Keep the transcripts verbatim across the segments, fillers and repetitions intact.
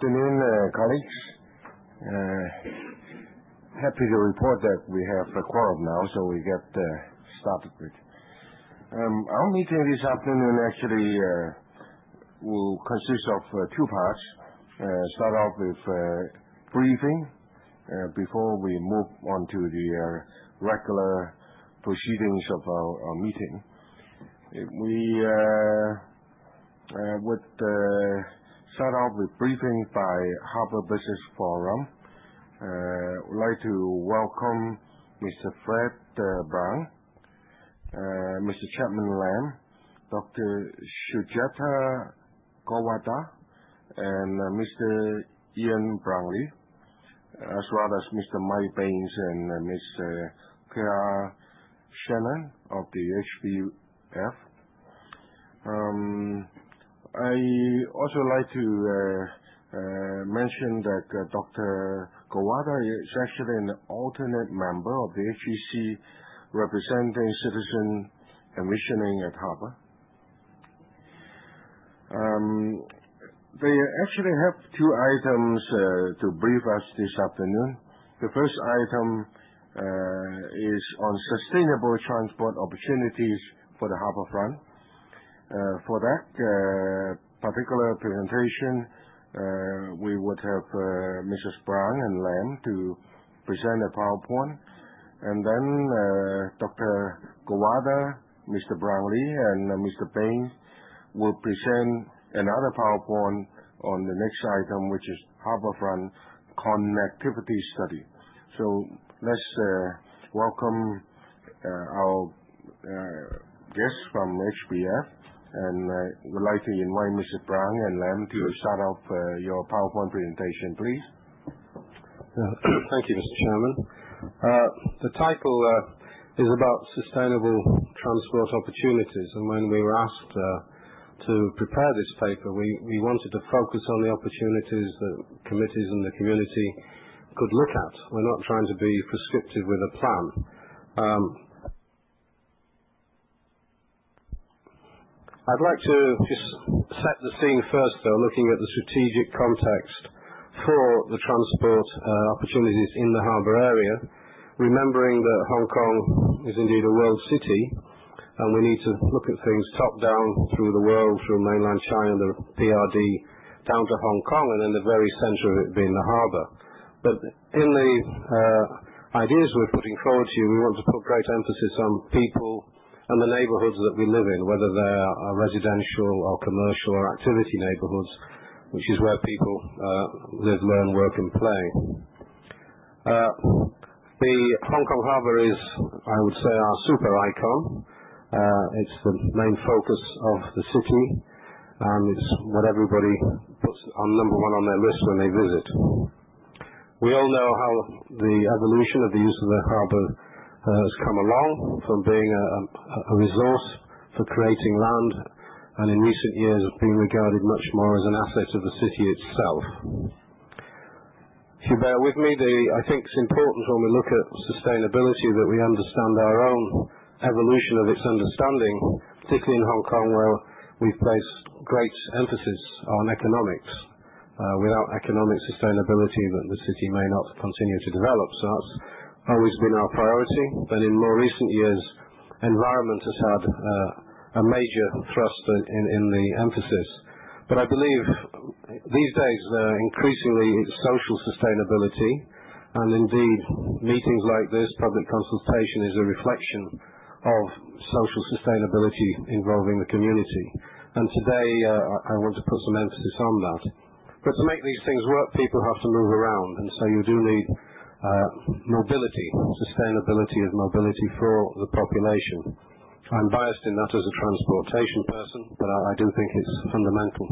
afternoon, uh, colleagues. Uh, happy to report that we have a quorum now, so we get uh, started with. Um, our meeting this afternoon actually uh, will consist of uh, two parts. Uh, start off with uh, briefing uh, before we move on to the uh, regular proceedings of our, our meeting. We uh, uh, would uh, start off with briefing by Harbour Business Forum. I uh, would like to welcome Mister Fred uh, Brown, uh, Mister Chapman Lam, Doctor Sujata Gowada, and uh, Mister Ian Brownlee, as well as Mister Mike Baines and uh, Miss uh, Claire Shannon of the H B F. Um, I also like to uh, uh, mention that uh, Doctor Gowada is actually an alternate member of the H E C representing citizen envisioning at Harbour. Um, they actually have two items uh, to brief us this afternoon. The first item uh, is on sustainable transport opportunities for the harbourfront. Uh, for that uh, particular presentation, uh, we would have uh, Missus Brown and Lam to present a PowerPoint, and then uh, Doctor Gowada, Mister Brownlee, and uh, Mister Baines will present another PowerPoint on the next item, which is Harbourfront Connectivity Study. So let's uh, welcome uh, our uh, guests from H B F. And I uh, would like to invite Missus Brown and Lam to start off uh, your PowerPoint presentation, please. Uh, thank you, Mister Chairman. Uh, the title uh, is about sustainable transport opportunities, and when we were asked uh, to prepare this paper, we, we wanted to focus on the opportunities that committees and the community could look at. We're not trying to be prescriptive with a plan. Um, I'd like to just set the scene first, though, looking at the strategic context for the transport uh, opportunities in the harbour area, remembering that Hong Kong is indeed a world city, and we need to look at things top-down through the world, through mainland China, the P R D, down to Hong Kong, and in the very centre of it being the harbour. But in the uh, ideas we're putting forward to you, we want to put great emphasis on people and the neighbourhoods that we live in, whether they are residential or commercial or activity neighbourhoods, which is where people uh, live, learn, work and play. Uh, the Hong Kong Harbour is, I would say, our super icon. Uh, it's the main focus of the city, and it's what everybody puts on number one on their list when they visit. We all know how the evolution of the use of the harbour Uh, has come along from being a, a, a resource for creating land, and in recent years has been regarded much more as an asset of the city itself. If you bear with me, the, I think it's important when we look at sustainability that we understand our own evolution of its understanding, particularly in Hong Kong, where we've placed great emphasis on economics. Uh, without economic sustainability, that the city may not continue to develop. So that's always been our priority, but in more recent years, environment has had uh, a major thrust in, in, in the emphasis. But I believe these days, uh, increasingly, it's social sustainability, and indeed, meetings like this, public consultation, is a reflection of social sustainability involving the community. And today, uh, I want to put some emphasis on that. But to make these things work, people have to move around, and so you do need Uh, mobility, sustainability of mobility for the population. I'm biased in that as a transportation person, but I, I do think it's fundamental.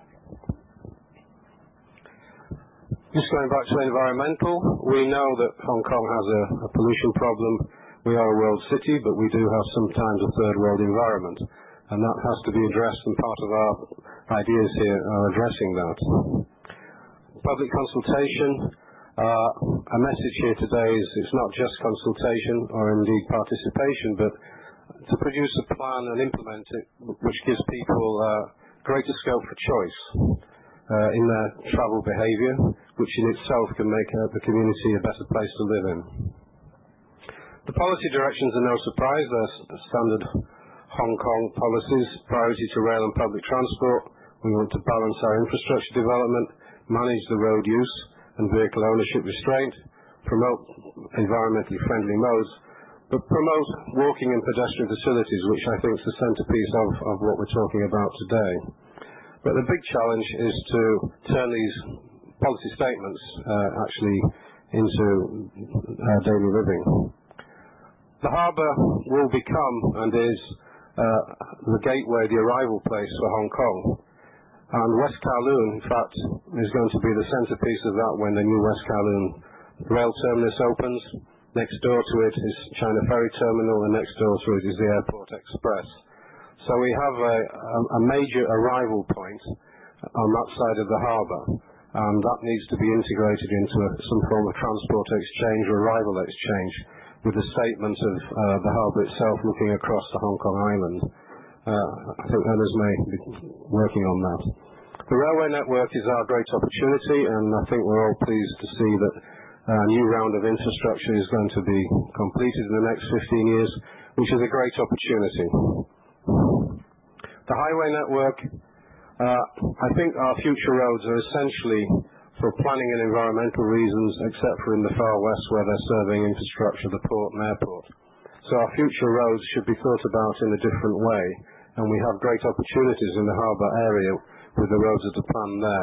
Just going back to environmental, we know that Hong Kong has a, a pollution problem. We are a world city, but we do have sometimes a third world environment, and that has to be addressed, and part of our ideas here are addressing that. Public consultation. Uh, a message here today is it's not just consultation or indeed participation, but to produce a plan and implement it which gives people uh, greater scope for choice. uh, in their travel behaviour, which in itself can make uh, the community a better place to live in. The policy directions are no surprise. They're standard Hong Kong policies: priority to rail and public transport. We want to balance our infrastructure development, manage the road use and vehicle ownership restraint, promote environmentally friendly modes, but promote walking and pedestrian facilities, which I think is the centrepiece of, of what we're talking about today. But the big challenge is to turn these policy statements uh, actually into uh, daily living. The harbour will become and is uh, the gateway, the arrival place for Hong Kong. And West Kowloon, in fact, is going to be the centrepiece of that when the new West Kowloon rail terminus opens. Next door to it is China Ferry Terminal, and next door to it is the Airport Express. So we have a, a, a major arrival point on that side of the harbour, and that needs to be integrated into a, some form of transport exchange or arrival exchange, with the statement of uh, the harbour itself looking across to Hong Kong Island. Uh, I think others may be working on that. The railway network is our great opportunity, and I think we're all pleased to see that a new round of infrastructure is going to be completed in the next fifteen years, which is a great opportunity. The highway network, uh, I think our future roads are essentially for planning and environmental reasons, except for in the far west where they're serving infrastructure, the port and airport. So our future roads should be thought about in a different way, and we have great opportunities in the harbour area with the roads that are planned there.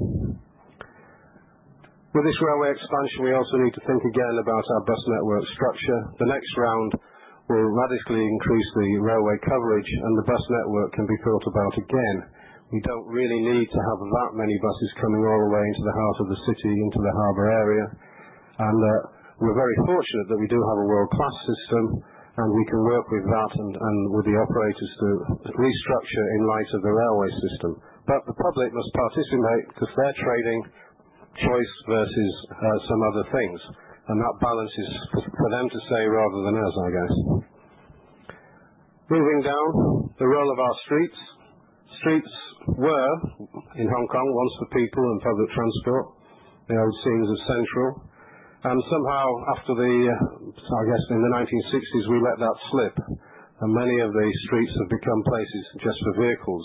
With this railway expansion, we also need to think again about our bus network structure. The next round will radically increase the railway coverage, and the bus network can be thought about again. We don't really need to have that many buses coming all the way into the heart of the city, into the harbour area. And uh, we're very fortunate that we do have a world-class system, and we can work with that and, and with the operators to restructure in light of the railway system. But the public must participate because they're trading choice versus uh, some other things, and that balance is for them to say rather than us, I guess. Moving down, the role of our streets. Streets were, in Hong Kong, once for people and public transport, the old scenes of Central, and somehow after the, uh, I guess in the nineteen sixties, we let that slip, and many of the streets have become places just for vehicles.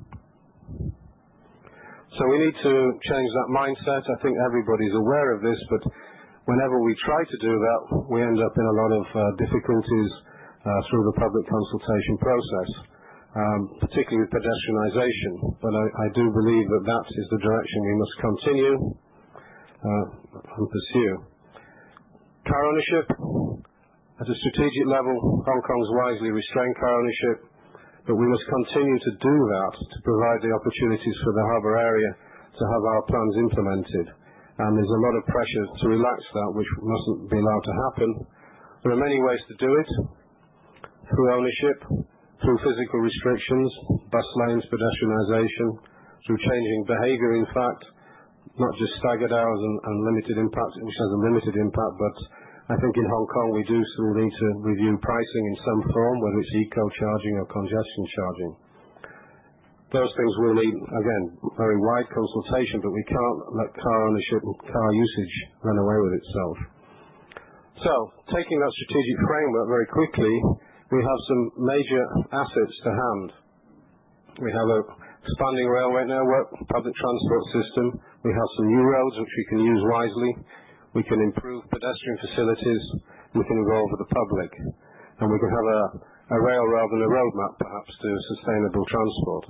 So we need to change that mindset. I think everybody's aware of this, but whenever we try to do that, we end up in a lot of uh, difficulties uh, through the public consultation process, um, particularly with pedestrianisation. But I, I do believe that that is the direction we must continue uh, and pursue. Car ownership. At a strategic level, Hong Kong's wisely restrained car ownership, but we must continue to do that to provide the opportunities for the harbour area to have our plans implemented. And there's a lot of pressure to relax that, which mustn't be allowed to happen. There are many ways to do it: through ownership, through physical restrictions, bus lanes, pedestrianisation, through changing behaviour, in fact, not just staggered hours and, and limited impact, which has a limited impact, but I think in Hong Kong we do still need to review pricing in some form, whether it's eco-charging or congestion charging. Those things will need, again, very wide consultation, but we can't let car ownership and car usage run away with itself. So, taking that strategic framework very quickly, we have some major assets to hand. We have an expanding railway network, public transport system. We have some new roads which we can use wisely. We can improve pedestrian facilities. We can involve the public. And we can have a, a rail rather than a roadmap, perhaps, to sustainable transport.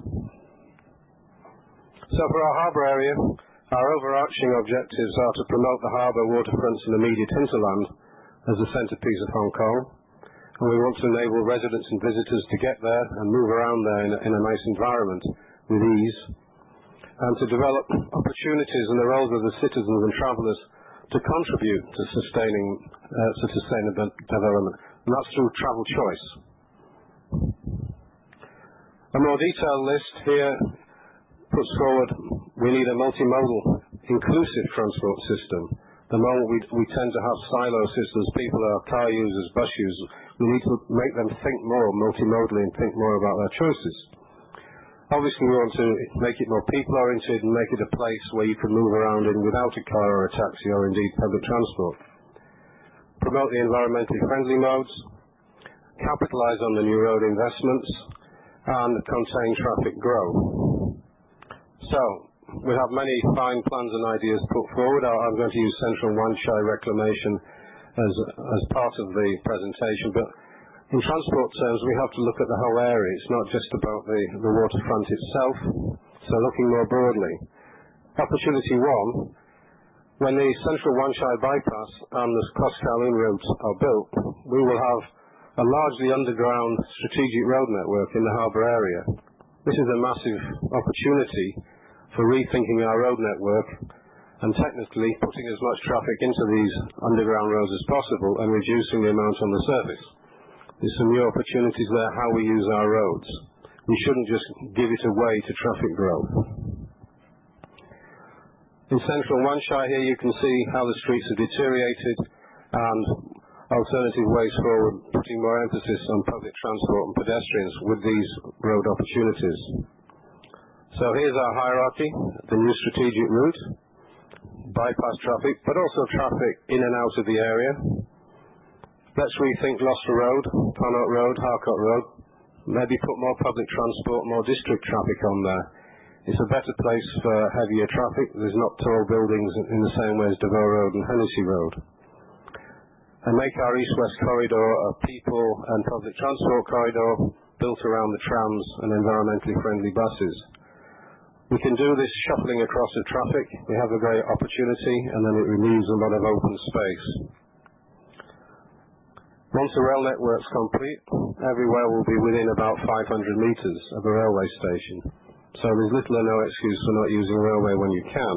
So for our harbour area, our overarching objectives are to promote the harbour, waterfronts and immediate hinterland as the centrepiece of Hong Kong. And we want to enable residents and visitors to get there and move around there in a, in a nice environment with ease. And to develop opportunities and the roles of the citizens and travellers to contribute to sustaining uh, to sustainable development, and that's through travel choice. A more detailed list here puts forward we need a multimodal, inclusive transport system. The moment we, we tend to have silo systems, people are car users, bus users, we need to make them think more multimodally and think more about their choices. Obviously, we want to make it more people-oriented and make it a place where you can move around in without a car or a taxi or indeed public transport. Promote the environmentally friendly modes, capitalise on the new road investments, and contain traffic growth. So, we have many fine plans and ideas put forward. I'm going to use Central Wan Chai reclamation as, as part of the presentation, but in transport terms, we have to look at the whole area. It's not just about the, the waterfront itself. So looking more broadly. Opportunity one, when the Central Wan Chai bypass and the Cross Kowloon routes are built, we will have a largely underground strategic road network in the harbour area. This is a massive opportunity for rethinking our road network and technically putting as much traffic into these underground roads as possible and reducing the amount on the surface. There's some new opportunities there, how we use our roads. We shouldn't just give it away to traffic growth. In Central Wan Chai here you can see how the streets have deteriorated and alternative ways forward, putting more emphasis on public transport and pedestrians with these road opportunities. So here's our hierarchy, the new strategic route, bypass traffic, but also traffic in and out of the area. Let's rethink Gloucester Road, Connaught Road, Harcourt Road. Maybe put more public transport, more district traffic on there. It's a better place for heavier traffic. There's not tall buildings in the same way as Devoe Road and Hennessy Road. And make our east-west corridor a people and public transport corridor built around the trams and environmentally friendly buses. We can do this shuffling across the traffic. We have a great opportunity, and then it removes a lot of open space. Once the rail network's complete, everywhere will be within about five hundred metres of a railway station. So there's little or no excuse for not using a railway when you can.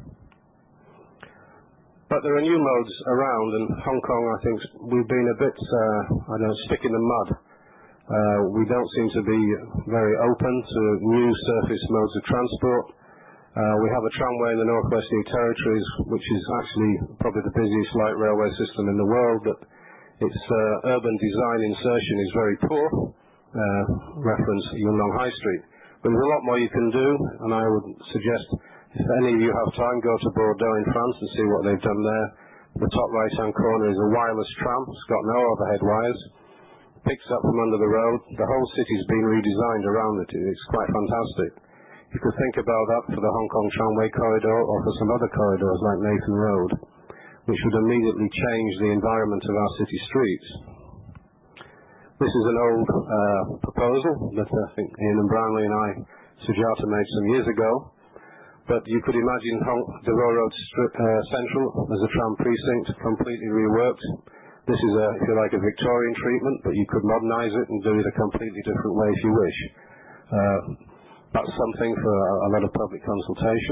But there are new modes around, and Hong Kong, I think, we've been a bit, uh, I don't know, stick in the mud. Uh, we don't seem to be very open to new surface modes of transport. Uh, we have a tramway in the Northwest New Territories, which is actually probably the busiest light railway system in the world, but its uh, urban design insertion is very poor. Uh, reference Yuen Long High Street. But there's a lot more you can do, and I would suggest if any of you have time, go to Bordeaux in France and see what they've done there. The top right-hand corner is a wireless tram. It's got no overhead wires. Picks up from under the road. The whole city's been redesigned around it. It's quite fantastic. You could think about that for the Hong Kong tramway corridor or for some other corridors like Nathan Road, which would immediately change the environment of our city streets. This is an old uh, proposal that I think Ian and Brownlee and I, Sujata, made some years ago. But you could imagine Hong Devoe Road uh, Central as a tram precinct, completely reworked. This is, a, if you like, a Victorian treatment, but you could modernise it and do it a completely different way if you wish. Uh, that's something for a, a lot of public consultation.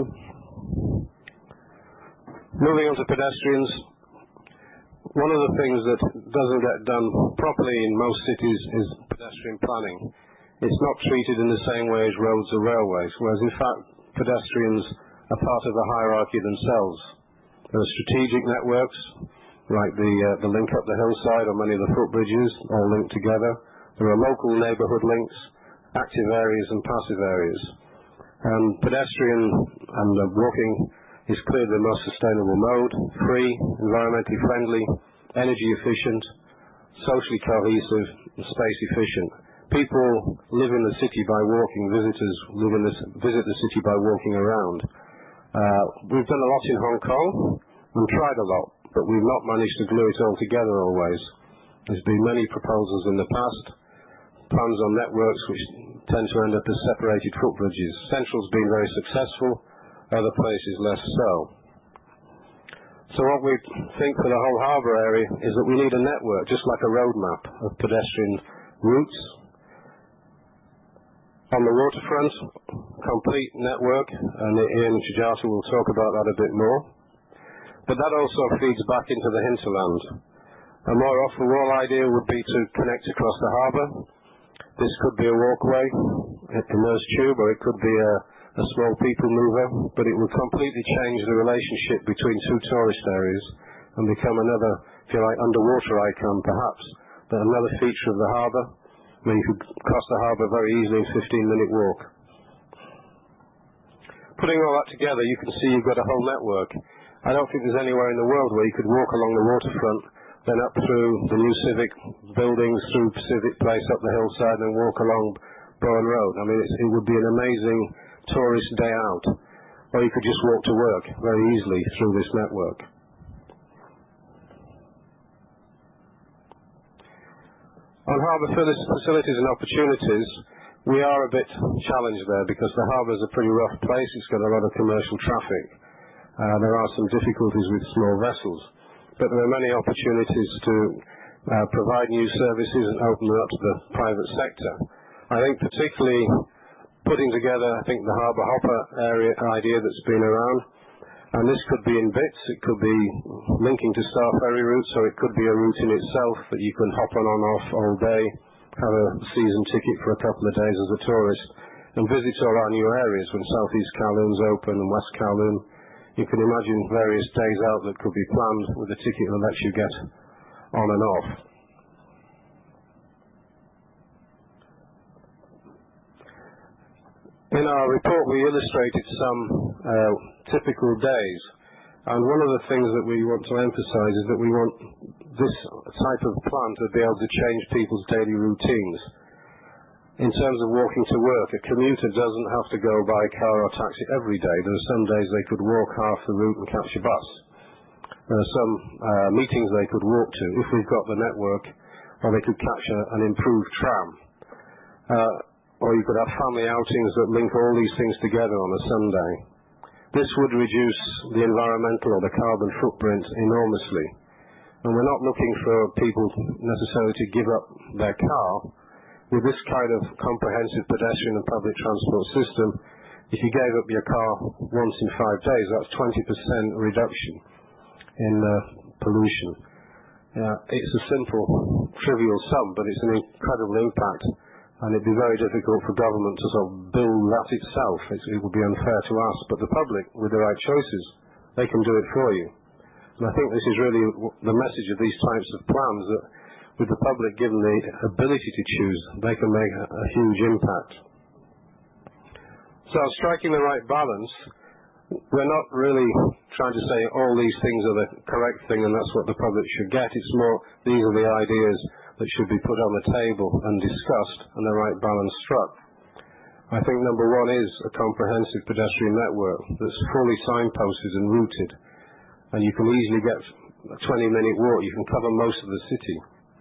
Moving on to pedestrians, one of the things that doesn't get done properly in most cities is pedestrian planning. It's not treated in the same way as roads or railways, whereas in fact pedestrians are part of the hierarchy themselves. There are strategic networks, like the, uh, the link up the hillside or many of the footbridges, all linked together. There are local neighbourhood links, active areas and passive areas. And pedestrian and uh, walking is clearly the most sustainable mode, free, environmentally friendly, energy efficient, socially cohesive, and space efficient. People live in the city by walking, visitors live in the, visit the city by walking around. Uh, we've done a lot in Hong Kong and tried a lot, but we've not managed to glue it all together always. There's been many proposals in the past, plans on networks which tend to end up as separated footbridges. Central's been very successful, other places less so. So what we think for the whole harbour area is that we need a network, just like a roadmap of pedestrian routes. On the waterfront, complete network, and Ian and Sujata will talk about that a bit more. But that also feeds back into the hinterland. A more off-the-wall idea would be to connect across the harbour. This could be a walkway, a Mersey tube, or it could be a, a small people mover, but it would completely change the relationship between two tourist areas and become another, if you like, underwater icon perhaps, but another feature of the harbour. I mean, you could cross the harbour very easily in a fifteen minute walk. putting all that together, you can see you've got a whole network. I don't think there's anywhere in the world where you could walk along the waterfront, then up through the new Civic buildings, through Civic Place, up the hillside, and walk along Bowen Road. I mean, it's, it would be an amazing tourist day out. Or you could just walk to work very easily through this network. On harbour facilities and opportunities, we are a bit challenged there because the harbour is a pretty rough place. It's got a lot of commercial traffic. Uh, there are some difficulties with small vessels. But there are many opportunities to uh, provide new services and open them up to the private sector. I think particularly putting together, I think, the harbour hopper area idea that's been around, and this could be in bits, it could be linking to Star Ferry routes, so it could be a route in itself that you can hop on and off all day, have a season ticket for a couple of days as a tourist, and visit all our new areas when South East Kowloon's open and West Kowloon. You can imagine various days out that could be planned with a ticket that lets you get on and off. In our report, we illustrated some uh, typical days, and one of the things that we want to emphasize is that we want this type of plan to be able to change people's daily routines. In terms of walking to work, a commuter doesn't have to go by car or taxi every day. There are some days they could walk half the route and catch a bus. There are some uh, meetings they could walk to if we've got the network, or they could catch a, an improved tram. Uh, or you could have family outings that link all these things together on a Sunday. This would reduce the environmental or the carbon footprint enormously. And we're not looking for people necessarily to give up their car. With this kind of comprehensive pedestrian and public transport system, if you gave up your car once in five days, that's twenty percent reduction in uh, pollution. Uh, it's a simple, trivial sum, but it's an incredible impact, and it'd be very difficult for government to sort of bill that itself. It's, it would be unfair to us, but the public, with the right choices, they can do it for you. And I think this is really the message of these types of plans, that with the public given the ability to choose, they can make a, a huge impact. So striking the right balance, we're not really trying to say all these things are the correct thing and that's what the public should get. It's more, these are the ideas that should be put on the table and discussed and the right balance struck. I think number one is a comprehensive pedestrian network that's fully signposted and routed, and you can easily get a twenty minute walk. You can cover most of the city.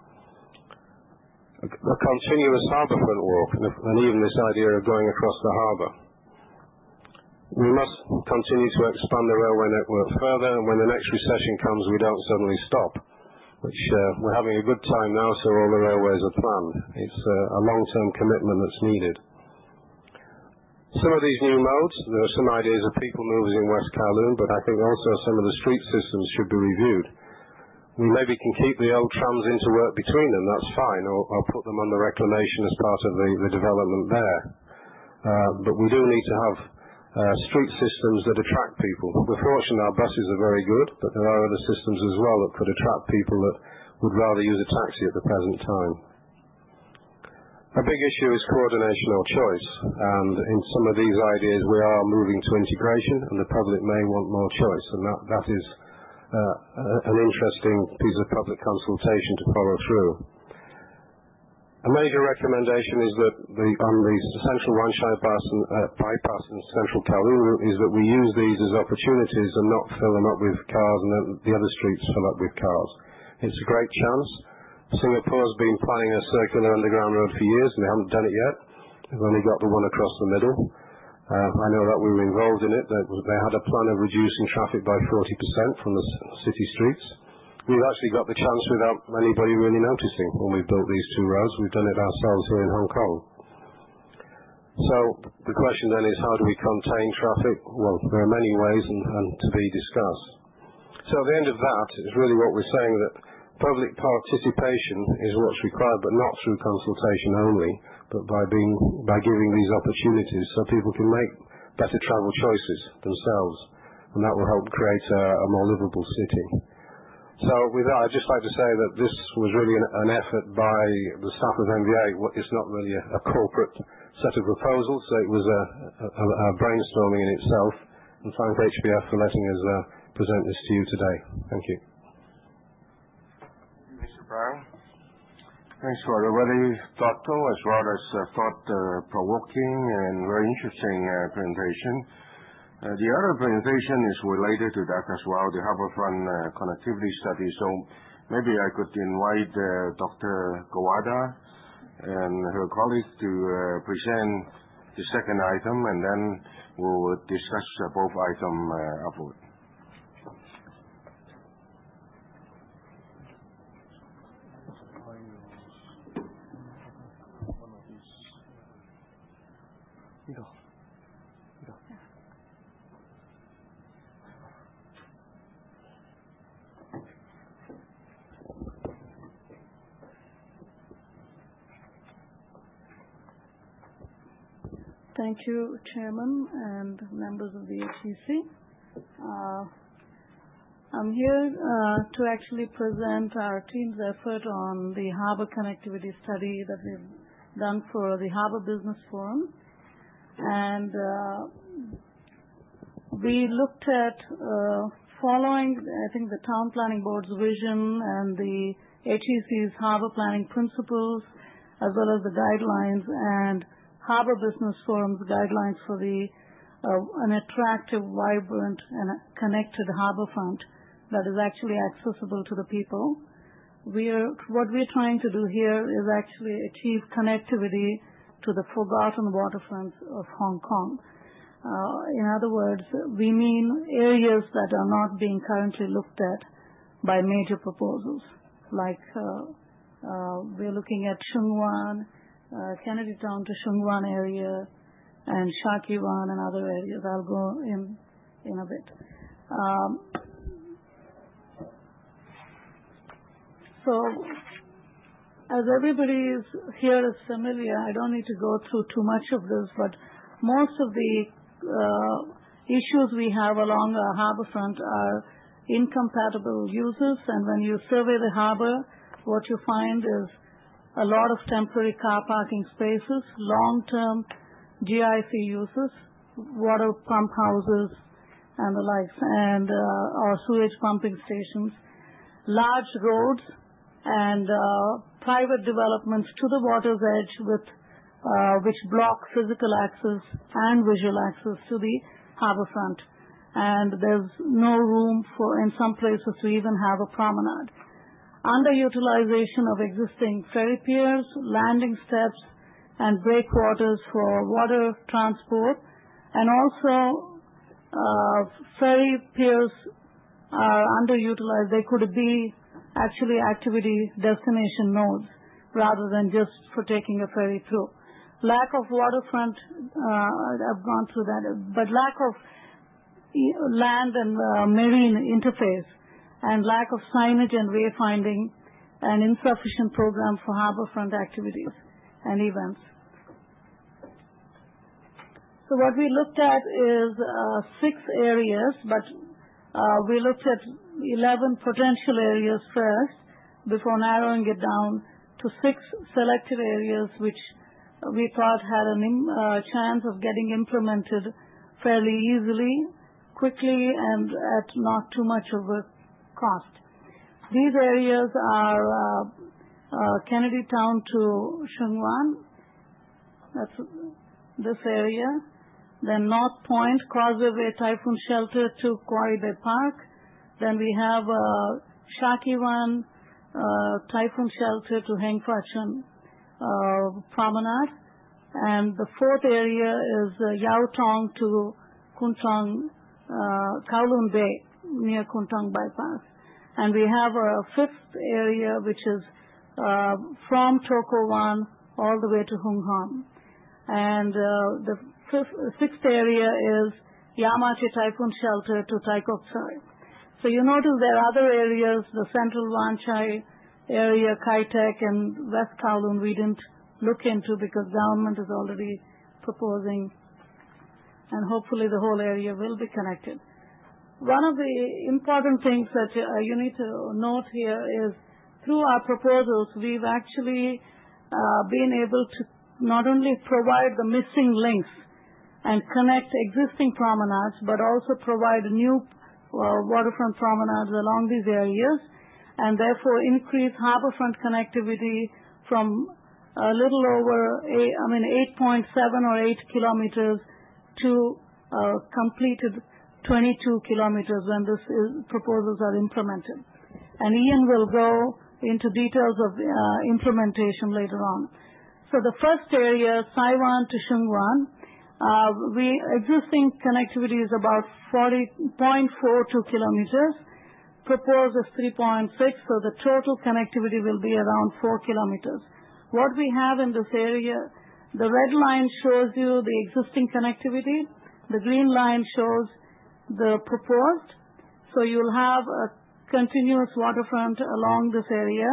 A continuous harbourfront walk, and even this idea of going across the harbour. We must continue to expand the railway network further, and when the next recession comes, we don't suddenly stop, which uh, we're having a good time now, so all the railways are planned. It's uh, a long-term commitment that's needed. Some of these new modes, there are some ideas of people movers in West Kowloon, but I think also some of the street systems should be reviewed. We maybe can keep the old trams into work between them, that's fine, or, or put them under reclamation as part of the, the development there. Uh, but we do need to have uh, street systems that attract people. We're fortunate our buses are very good, but there are other systems as well that could attract people that would rather use a taxi at the present time. A big issue is coordination or choice, and in some of these ideas we are moving to integration, and the public may want more choice, and that, that is Uh, an interesting piece of public consultation to follow through. A major recommendation is that the, on the central Wanchai bypass and, uh, bypass and central Kowloon route is that we use these as opportunities and not fill them up with cars and then the other streets fill up with cars. It's a great chance. Singapore's been planning a circular underground road for years and they haven't done it yet. They've only got the one across the middle. Uh, I know that we were involved in it. They, they had a plan of reducing traffic by forty percent from the city streets. We've actually got the chance without anybody really noticing when we've built these two roads. We've done it ourselves here in Hong Kong. So the question then is, how do we contain traffic? Well, there are many ways and, and to be discussed. So at the end of that is really what we're saying, that public participation is what's required, but not through consultation only, but by being by giving these opportunities so people can make better travel choices themselves, and that will help create a, a more livable city. So with that, I'd just like to say that this was really an, an effort by the staff of M V A. It's not really a, a corporate set of proposals. So it was a, a, a brainstorming in itself. And thank H B F for letting us uh, present this to you today. Thank you. Mister Brown, thanks for a very thoughtful as well as uh, thought-provoking uh, and very interesting uh, presentation. Uh, the other presentation is related to that as well, the Harbourfront uh, connectivity study. So maybe I could invite uh, Doctor Gowada and her colleague to uh, present the second item, and then we will discuss uh, both items uh, upward. Thank you, Chairman and members of the H E C. Uh, I'm here uh, to actually present our team's effort on the harbor connectivity study that we've done for the Harbor Business Forum. And uh, we looked at uh, following, I think, the Town Planning Board's vision and the H E C's harbor planning principles, as well as the guidelines and Harbor Business Forum's guidelines for the uh, an attractive, vibrant, and connected harborfront that is actually accessible to the people. We are, what we're trying to do here is actually achieve connectivity to the forgotten waterfronts of Hong Kong. Uh, in other words, we mean areas that are not being currently looked at by major proposals, like uh, uh, we're looking at Sheung Wan, Uh, Kennedy Town to Sheung Wan area, and Sha Kee Wan and other areas. I'll go in in a bit. Um, so, as everybody is here is familiar, I don't need to go through too much of this, but most of the uh, issues we have along our harborfront are incompatible uses, and when you survey the harbor, what you find is a lot of temporary car parking spaces, long-term G I C uses, water pump houses and the likes, and uh, or sewage pumping stations, large roads, and uh, private developments to the water's edge with uh, which block physical access and visual access to the harborfront. And there's no room for, in some places, to even have a promenade. Underutilization of existing ferry piers, landing steps, and breakwaters for water transport, and also uh, ferry piers are underutilized. They could be actually activity destination nodes rather than just for taking a ferry through. Lack of waterfront, uh, I've gone through that, but lack of land and uh, marine interface, and lack of signage and wayfinding, and insufficient program for harborfront activities and events. So what we looked at is uh, six areas, but uh, we looked at eleven potential areas first before narrowing it down to six selected areas which we thought had a uh, chance of getting implemented fairly easily, quickly, and at not too much of a cost. These areas are uh, uh, Kennedy Town to Sheung Wan, that's this area, then North Point, Causeway Bay Typhoon Shelter to Quarry Bay Park, then we have uh, Sha Kee Wan uh, Typhoon Shelter to Heng Fah Chun uh, Promenade, and the fourth area is uh, Yau Tong to Kuntong, uh, Kowloon Bay near Kuntong Bypass. And we have a fifth area which is uh, from To Ko Wan all the way to Hung Hom. And uh, the fifth, sixth area is Yamache Typhoon Shelter to Tai Kok Tsui. So you notice there are other areas, the central Wan Chai area, Kai Tak, and West Kowloon we didn't look into because government is already proposing, and hopefully the whole area will be connected. One of the important things that uh, you need to note here is through our proposals, we've actually uh, been able to not only provide the missing links and connect existing promenades, but also provide new uh, waterfront promenades along these areas, and therefore increase harborfront connectivity from a little over, eight, I mean, eight point seven or eight kilometers to uh, completed twenty-two kilometers when this is, proposals are implemented. And Ian will go into details of uh, implementation later on. So the first area, Saiwan to Shungwan, uh, we existing connectivity is about forty point four two kilometers. Proposed is three point six, so the total connectivity will be around four kilometers. What we have in this area, the red line shows you the existing connectivity. The green line shows the proposed. So you'll have a continuous waterfront along this area,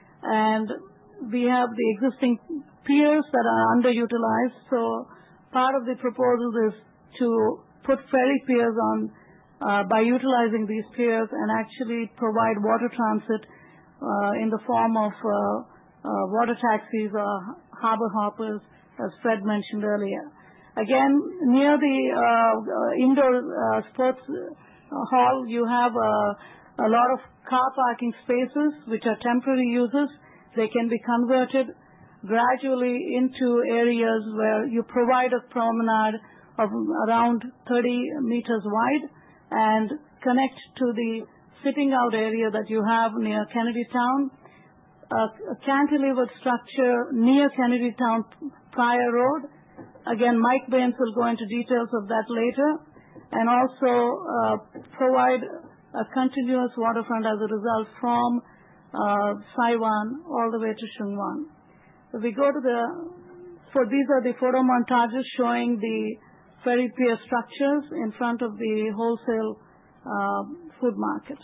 and we have the existing piers that are underutilized. So part of the proposal is to put ferry piers on uh, by utilizing these piers and actually provide water transit uh, in the form of uh, uh, water taxis or harbor hoppers, as Fred mentioned earlier. Again, near the uh, uh, indoor uh, sports uh, hall, you have uh, a lot of car parking spaces, which are temporary uses. They can be converted gradually into areas where you provide a promenade of around thirty meters wide and connect to the sitting out area that you have near Kennedy Town, a, a cantilevered structure near Kennedy Town Prior Road. Again, Mike Baines will go into details of that later, and also uh, provide a continuous waterfront as a result from uh, Saiwan all the way to Shungwan. So we go to the, for these are the photo montages showing the ferry pier structures in front of the wholesale uh, food market.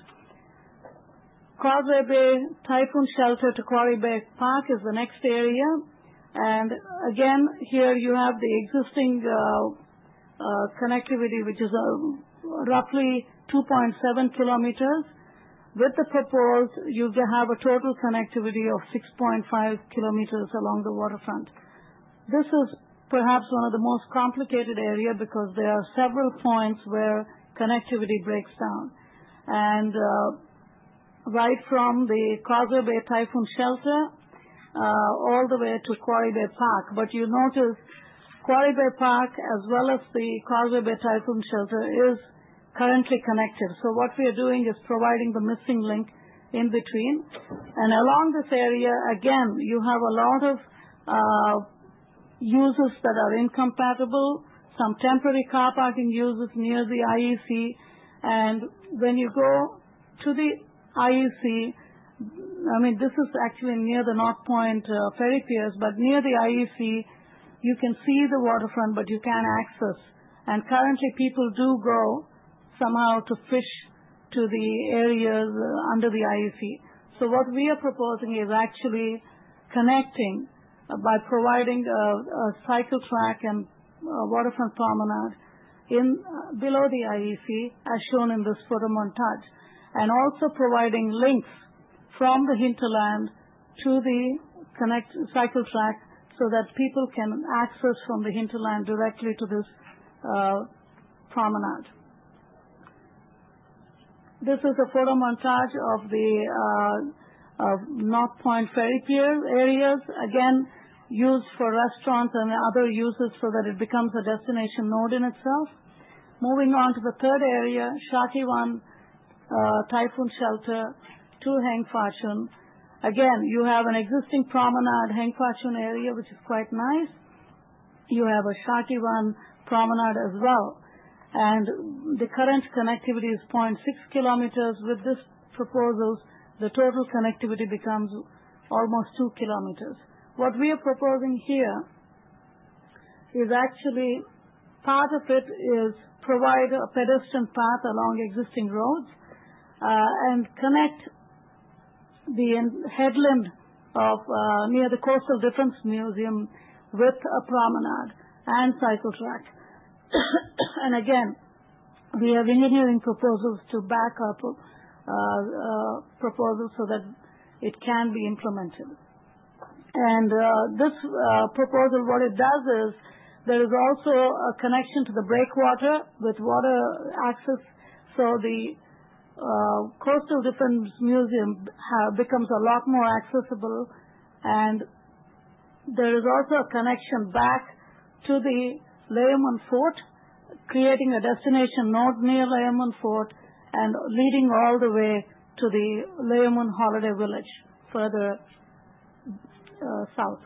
Causeway Bay Typhoon Shelter to Quarry Bay Park is the next area. And again, here you have the existing uh, uh, connectivity, which is uh, roughly two point seven kilometers. With the proposed, you have a total connectivity of six point five kilometers along the waterfront. This is perhaps one of the most complicated areas because there are several points where connectivity breaks down. And uh, right from the Causeway Bay Typhoon Shelter uh, all the way to Quarry Bay Park. But you notice Quarry Bay Park as well as the Causeway Bay Typhoon Shelter is currently connected. So what we are doing is providing the missing link in between. And along this area, again, you have a lot of uh, uses that are incompatible, some temporary car parking uses near the I E C. And when you go to the I E C, I mean, this is actually near the North Point uh, ferry piers, but near the I E C, you can see the waterfront, but you can't access. And currently people do go somehow to fish to the areas uh, under the I E C. So what we are proposing is actually connecting uh, by providing a, a cycle track and a waterfront promenade in uh, below the I E C as shown in this photo montage, and also providing links from the hinterland to the connect cycle track so that people can access from the hinterland directly to this uh, promenade. This is a photo montage of the uh, of North Point ferry pier areas, again used for restaurants and other uses so that it becomes a destination node in itself. Moving on to the third area, Shakiwan uh, Typhoon Shelter to Heng Fachun. Again, you have an existing promenade, Heng Fachun area, which is quite nice. You have a Shakiwan promenade as well. And the current connectivity is zero point six kilometers. With this proposal, the total connectivity becomes almost two kilometers. What we are proposing here is actually, part of it is provide a pedestrian path along existing roads uh, and connect the headland of uh, near the Coastal Defense Museum with a promenade and cycle track. And again, we have engineering proposals to back up uh, uh, proposals so that it can be implemented. And uh, this uh, proposal, what it does is there is also a connection to the breakwater with water access, so the uh, Coastal Defense Museum have, becomes a lot more accessible, and there is also a connection back to the Layamon Fort, creating a destination node near Layamon Fort and leading all the way to the Layamon Holiday Village further uh, south.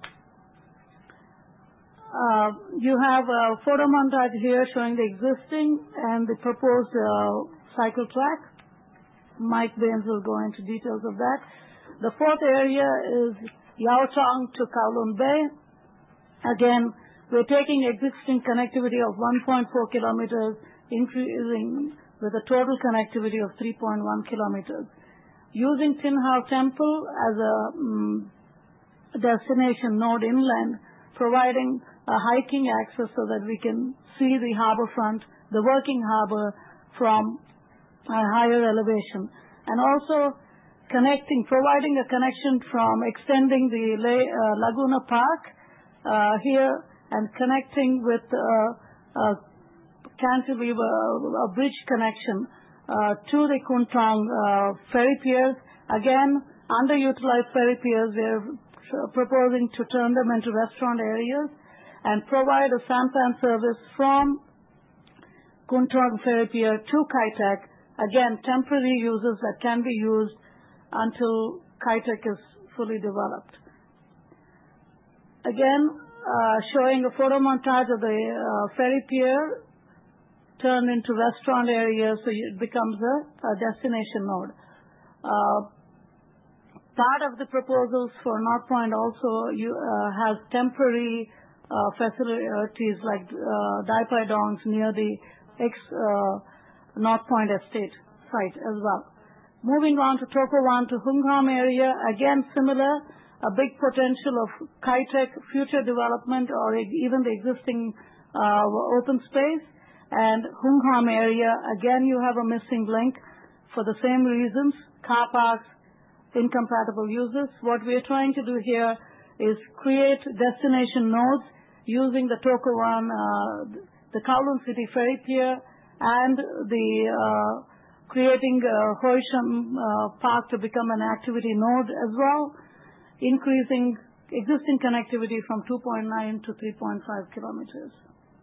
Uh, you have a photo montage here showing the existing and the proposed uh, cycle track. Mike Baines will go into details of that. The fourth area is Yaotong to Kowloon Bay. Again, we're taking existing connectivity of one point four kilometers, increasing with a total connectivity of three point one kilometers. Using Tin Hau Temple as a um, destination node inland, providing a hiking access so that we can see the harbor front, the working harbor from a higher elevation. And also connecting, providing a connection from extending the La uh, Laguna Park uh, here and connecting with uh, a cantilever, a bridge connection uh, to the Kuntong uh, ferry piers. Again, underutilized ferry piers, we're proposing to turn them into restaurant areas and provide a sampan service from Kuntong ferry pier to Kai Tak. Again, temporary uses that can be used until Kai Tak is fully developed. Again, uh, showing a photo montage of the uh, ferry pier turned into restaurant areas, so it becomes a, a destination node. Uh, part of the proposals for North Point also you, uh, has temporary uh, facilities like uh, Dai Pai Dongs near the ex uh, North Point estate site as well. Moving on to Toko Wan to Hung Ham area, again similar, a big potential of Kai Tak future development or even the existing uh, open space. And Hung Ham area, again you have a missing link for the same reasons, car parks, incompatible uses. What we are trying to do here is create destination nodes using the Toko Wan, uh, the Kowloon City Ferry Pier, and the uh, creating uh, Hoisham uh, Park to become an activity node as well, increasing existing connectivity from two point nine to three point five kilometers.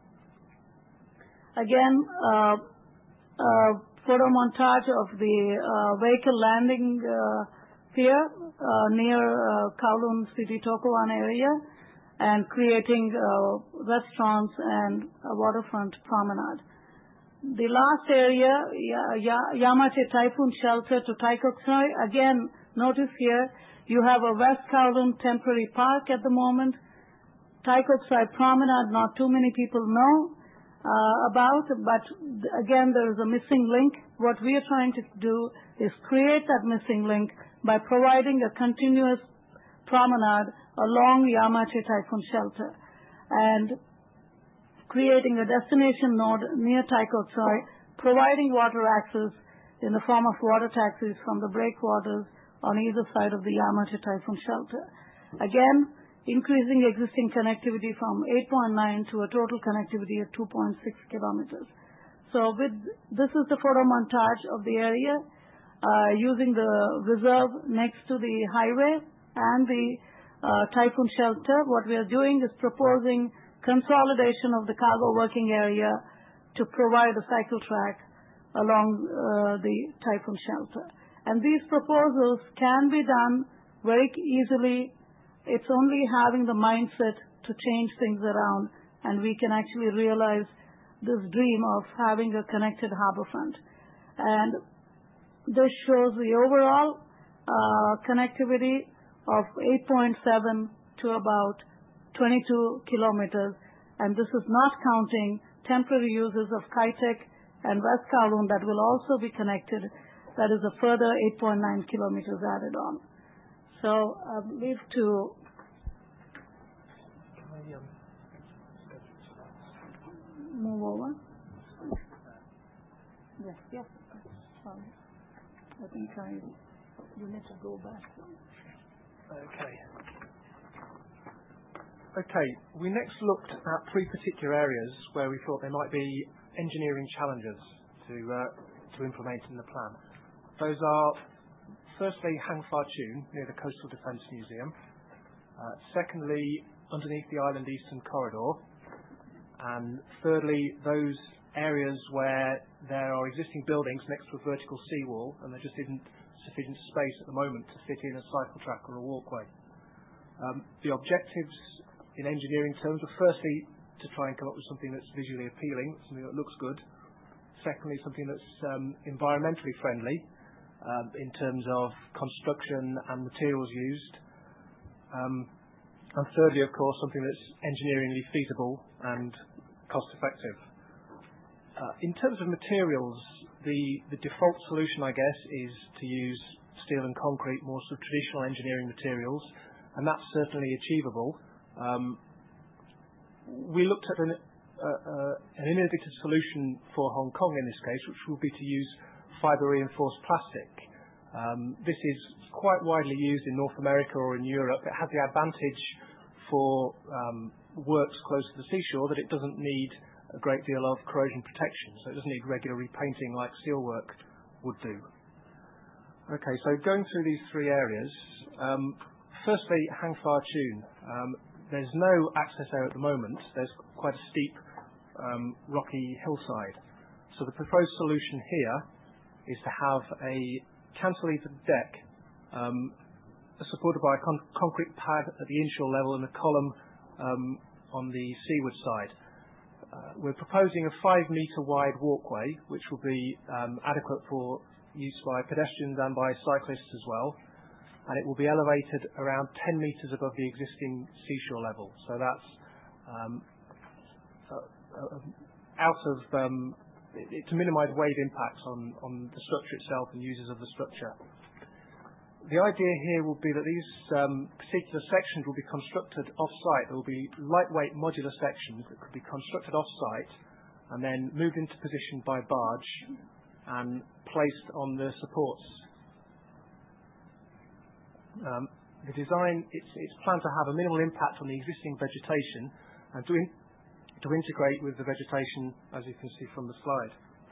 Again, uh, uh, photo montage of the uh, vehicle landing uh, pier uh, near uh, Kowloon City Toko Wan area and creating uh, restaurants and a waterfront promenade. The last area, Yamate Typhoon Shelter to Tai Kok Soi. Again, notice here you have a West Kowloon temporary park at the moment. Tai Kok Soi Promenade, not too many people know uh, about, but again, there is a missing link. What we are trying to do is create that missing link by providing a continuous promenade along Yamate Typhoon Shelter and creating a destination node near Tai Kok Soi, providing water access in the form of water taxis from the breakwaters on either side of the Yamate Typhoon Shelter. Again, increasing existing connectivity from eight point nine to a total connectivity of two point six kilometers. So with this is the photo montage of the area uh, using the reserve next to the highway and the uh, Typhoon Shelter. What we are doing is proposing consolidation of the cargo working area to provide a cycle track along uh, the Typhoon Shelter. And these proposals can be done very easily. It's only having the mindset to change things around, and we can actually realize this dream of having a connected harborfront. And this shows the overall uh, connectivity of eight point seven to about twenty-two kilometers, and this is not counting temporary uses of Kai Tak and West Kowloon that will also be connected. That is a further eight point nine kilometers added on. So I leave to move over. Yes, yes. Sorry. I think I you need to go back. Okay. Okay, we next looked at three particular areas where we thought there might be engineering challenges to uh, to implement in the plan. Those are, firstly, Hang Far Tune, near the Coastal Defence Museum. Uh, secondly, underneath the Island Eastern Corridor. And thirdly, those areas where there are existing buildings next to a vertical seawall and there just isn't sufficient space at the moment to fit in a cycle track or a walkway. Um, the objectives in engineering terms are firstly to try and come up with something that's visually appealing, something that looks good. Secondly, something that's um, environmentally friendly um, in terms of construction and materials used. Um, and thirdly, of course, something that's engineeringly feasible and cost-effective. Uh, in terms of materials, the, the default solution, I guess, is to use steel and concrete, more sort of traditional engineering materials, and that's certainly achievable. Um, we looked at an, uh, uh, an innovative solution for Hong Kong in this case, which would be to use fibre-reinforced plastic. Um, this is quite widely used in North America or in Europe. It has the advantage for um, works close to the seashore that it doesn't need a great deal of corrosion protection, so it doesn't need regular repainting like steelwork would do. Okay, so going through these three areas, um, firstly, Hang Far Tune. Um, there's no access there at the moment. There's quite a steep, um, rocky hillside. So the proposed solution here is to have a cantilevered deck um, supported by a con concrete pad at the inshore level and a column um, on the seaward side. Uh, we're proposing a five metre wide walkway, which will be um, adequate for use by pedestrians and by cyclists as well. And it will be elevated around ten metres above the existing seashore level. So that's um, uh, uh, out of, um, it, it, to minimise wave impacts on, on the structure itself and users of the structure. The idea here will be that these um, particular sections will be constructed off-site. There will be lightweight modular sections that could be constructed off-site and then moved into position by barge and placed on the supports. Um, the design, it's, it's planned to have a minimal impact on the existing vegetation and to, in, to integrate with the vegetation, as you can see from the slide.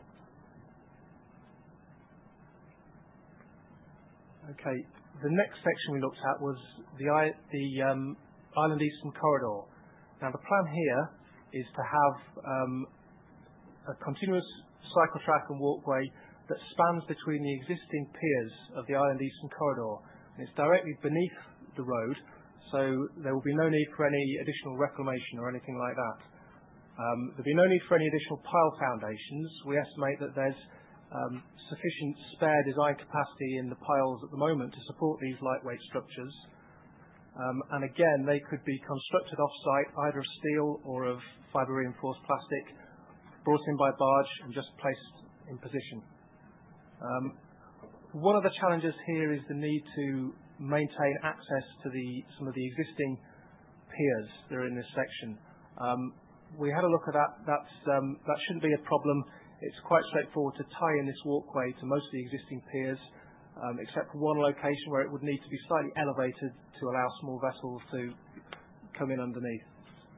Okay, the next section we looked at was the, the um, Island Eastern Corridor. Now the plan here is to have um, a continuous cycle track and walkway that spans between the existing piers of the Island Eastern Corridor. And it's directly beneath the road, so there will be no need for any additional reclamation or anything like that. Um, there'll be no need for any additional pile foundations. We estimate that there's Um, sufficient spare design capacity in the piles at the moment to support these lightweight structures. Um, and again, they could be constructed off-site, either of steel or of fibre-reinforced plastic, brought in by barge and just placed in position. Um, one of the challenges here is the need to maintain access to the, some of the existing piers that are in this section. Um, we had a look at that. That's, um, that shouldn't be a problem. It's quite straightforward to tie in this walkway to most of the existing piers, um, except for one location where it would need to be slightly elevated to allow small vessels to come in underneath.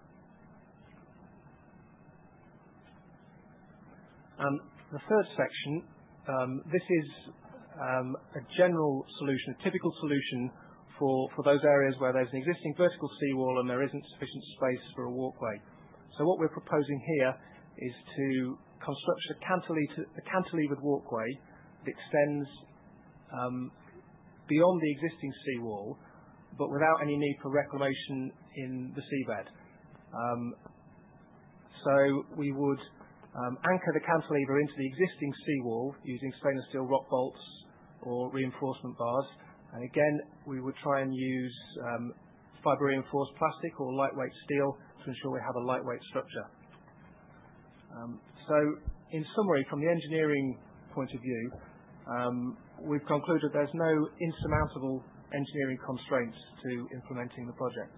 And the third section, um, this is um, a general solution, a typical solution for, for those areas where there's an existing vertical seawall and there isn't sufficient space for a walkway. So what we're proposing here is to construct a, cantilever, a cantilevered walkway that extends um, beyond the existing seawall, but without any need for reclamation in the seabed. Um, so we would um, anchor the cantilever into the existing seawall using stainless steel rock bolts or reinforcement bars. And again, we would try and use um, fibre-reinforced plastic or lightweight steel to ensure we have a lightweight structure. Um, so, in summary, from the engineering point of view, um, we've concluded there's no insurmountable engineering constraints to implementing the project.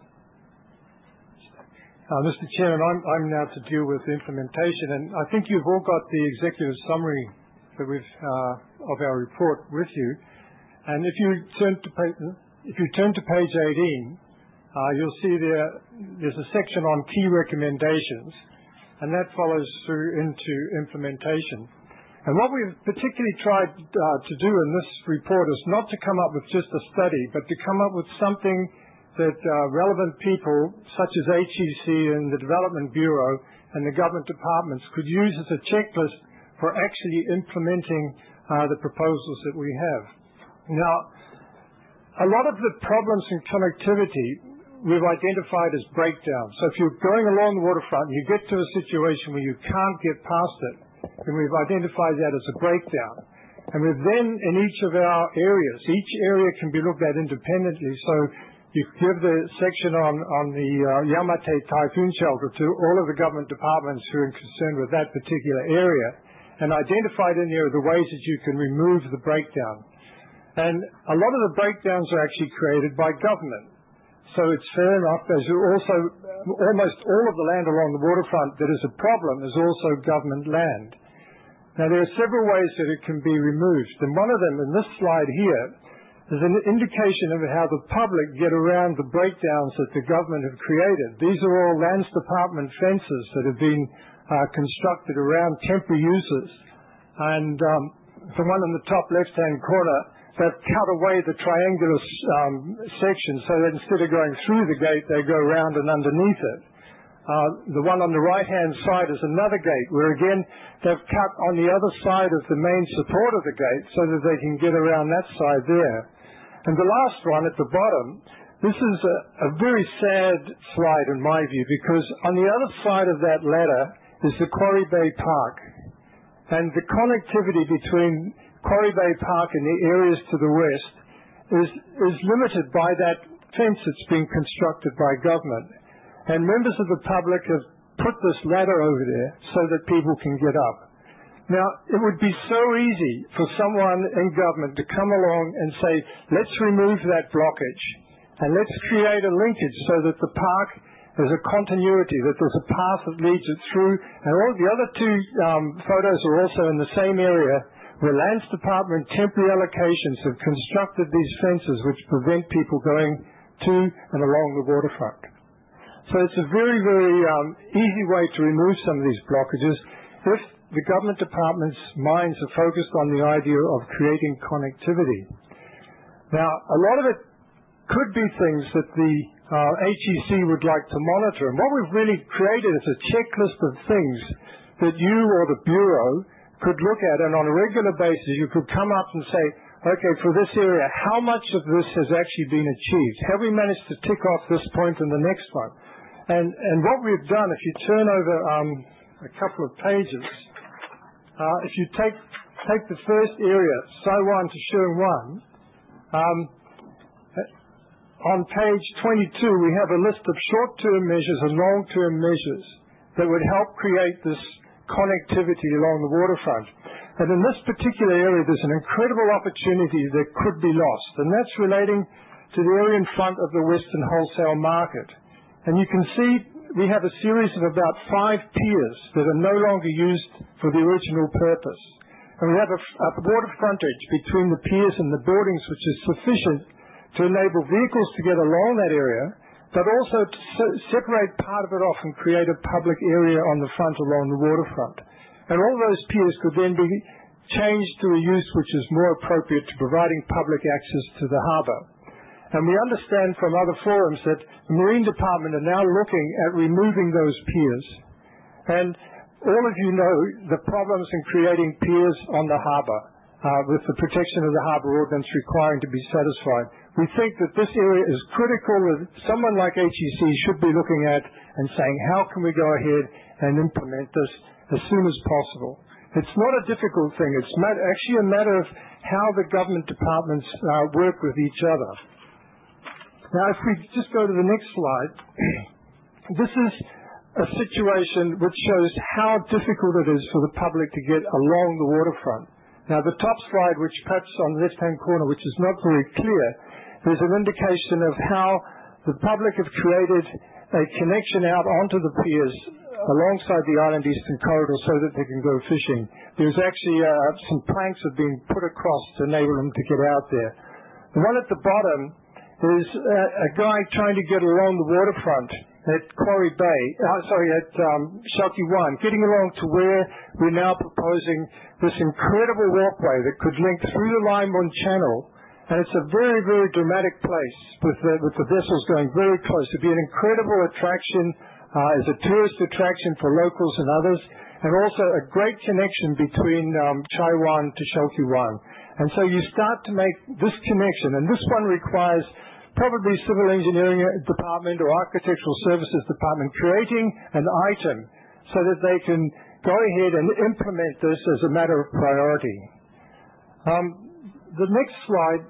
Uh, Mister Chairman, I'm, I'm now to deal with implementation, and I think you've all got the executive summary that we've, uh, of our report with you. And if you turn to page, if you turn to page eighteen, uh, you'll see there there's a section on key recommendations, and that follows through into implementation. And what we've particularly tried uh, to do in this report is not to come up with just a study, but to come up with something that uh, relevant people, such as H E C and the Development Bureau and the government departments, could use as a checklist for actually implementing uh, the proposals that we have. Now, a lot of the problems in connectivity we've identified as breakdowns. So if you're going along the waterfront and you get to a situation where you can't get past it, then we've identified that as a breakdown. And we've then, in each of our areas, each area can be looked at independently. So you give the section on, on the uh, Yamate typhoon shelter to all of the government departments who are concerned with that particular area, and identified in there the ways that you can remove the breakdown. And a lot of the breakdowns are actually created by government. So it's fair enough, as also almost all of the land along the waterfront that is a problem is also government land. Now, there are several ways that it can be removed, and one of them in this slide here is an indication of how the public get around the breakdowns that the government have created. These are all Lands Department fences that have been uh, constructed around temporary uses. And um, the one in the top left-hand corner, they've cut away the triangular um, section so that instead of going through the gate, they go around and underneath it. Uh, the one on the right-hand side is another gate where, again, they've cut on the other side of the main support of the gate so that they can get around that side there. And the last one at the bottom, this is a, a very sad slide in my view, because on the other side of that ladder is the Quarry Bay Park. And the connectivity between Quarry Bay Park and the areas to the west is, is limited by that fence that's been constructed by government. And members of the public have put this ladder over there so that people can get up. Now, it would be so easy for someone in government to come along and say, let's remove that blockage and let's create a linkage so that the park has a continuity, that there's a path that leads it through. And all the other two um, photos are also in the same area where Lands Department temporary allocations have constructed these fences which prevent people going to and along the waterfront. So it's a very, very um, easy way to remove some of these blockages if the government department's minds are focused on the idea of creating connectivity. Now, a lot of it could be things that the uh, H E C would like to monitor. And what we've really created is a checklist of things that you or the Bureau could look at, and on a regular basis you could come up and say, okay, for this area, how much of this has actually been achieved? Have we managed to tick off this point and the next one? And, and what we've done, if you turn over um, a couple of pages, uh, if you take, take the first area, Saiwan to Sheung Wan, um, on page twenty-two we have a list of short-term measures and long-term measures that would help create this connectivity along the waterfront. And in this particular area, there's an incredible opportunity that could be lost, and that's relating to the area in front of the Western Wholesale Market. And you can see we have a series of about five piers that are no longer used for the original purpose. And we have a, a water frontage between the piers and the buildings which is sufficient to enable vehicles to get along that area, but also to se- separate part of it off and create a public area on the front along the waterfront. And all those piers could then be changed to a use which is more appropriate to providing public access to the harbour. And we understand from other forums that the Marine Department are now looking at removing those piers. And all of you know the problems in creating piers on the harbour, uh, with the protection of the harbour ordinance requiring to be satisfied. We think that this area is critical, that someone like H E C should be looking at and saying, how can we go ahead and implement this as soon as possible? It's not a difficult thing. It's actually a matter of how the government departments uh, work with each other. Now, if we just go to the next slide, this is a situation which shows how difficult it is for the public to get along the waterfront. Now, the top slide, which perhaps on the left-hand corner, which is not very clear, there's an indication of how the public have created a connection out onto the piers alongside the Island Eastern Corridor so that they can go fishing. There's actually uh, some planks have been put across to enable them to get out there. The one at the bottom there's a, a guy trying to get along the waterfront at Quarry Bay, uh, sorry, at um, Shelky One, getting along to where we're now proposing this incredible walkway that could link through the Limebond Channel. And it's a very, very dramatic place with the, with the vessels going very close. To be an incredible attraction uh, as a tourist attraction for locals and others, and also a great connection between um, Chai Wan to Shelky One. And so you start to make this connection, and this one requires probably civil engineering department or architectural services department creating an item so that they can go ahead and implement this as a matter of priority. Um, the next slide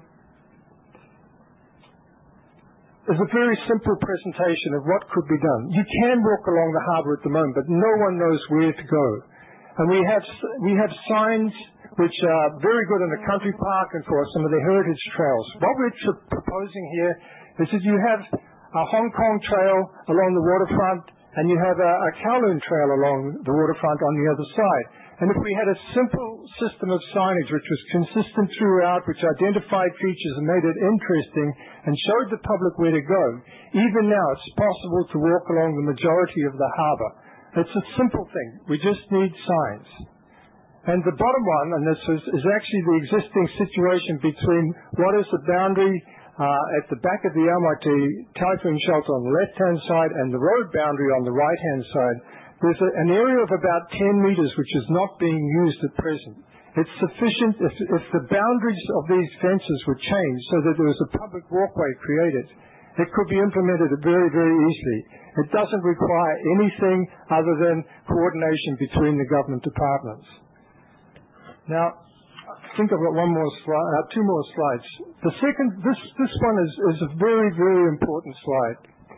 is a very simple presentation of what could be done. You can walk along the harbour at the moment, but no one knows where to go. And we have we have signs which are very good in the country park and for some of the heritage trails. What we're tr- proposing here is that you have a Hong Kong trail along the waterfront, and you have a, a Kowloon trail along the waterfront on the other side. And if we had a simple system of signage which was consistent throughout, which identified features and made it interesting and showed the public where to go, even now it's possible to walk along the majority of the harbour. It's a simple thing. We just need signs. And the bottom one, and this is, is actually the existing situation between what is the boundary uh, at the back of the Almaty typhoon shelter on the left-hand side and the road boundary on the right-hand side. There's a, an area of about ten metres which is not being used at present. It's sufficient if, if the boundaries of these fences were changed so that there was a public walkway created. It could be implemented very, very easily. It doesn't require anything other than coordination between the government departments. Now, I think I've got one more slide, uh, two more slides. The second, this, this one is, is a very, very important slide.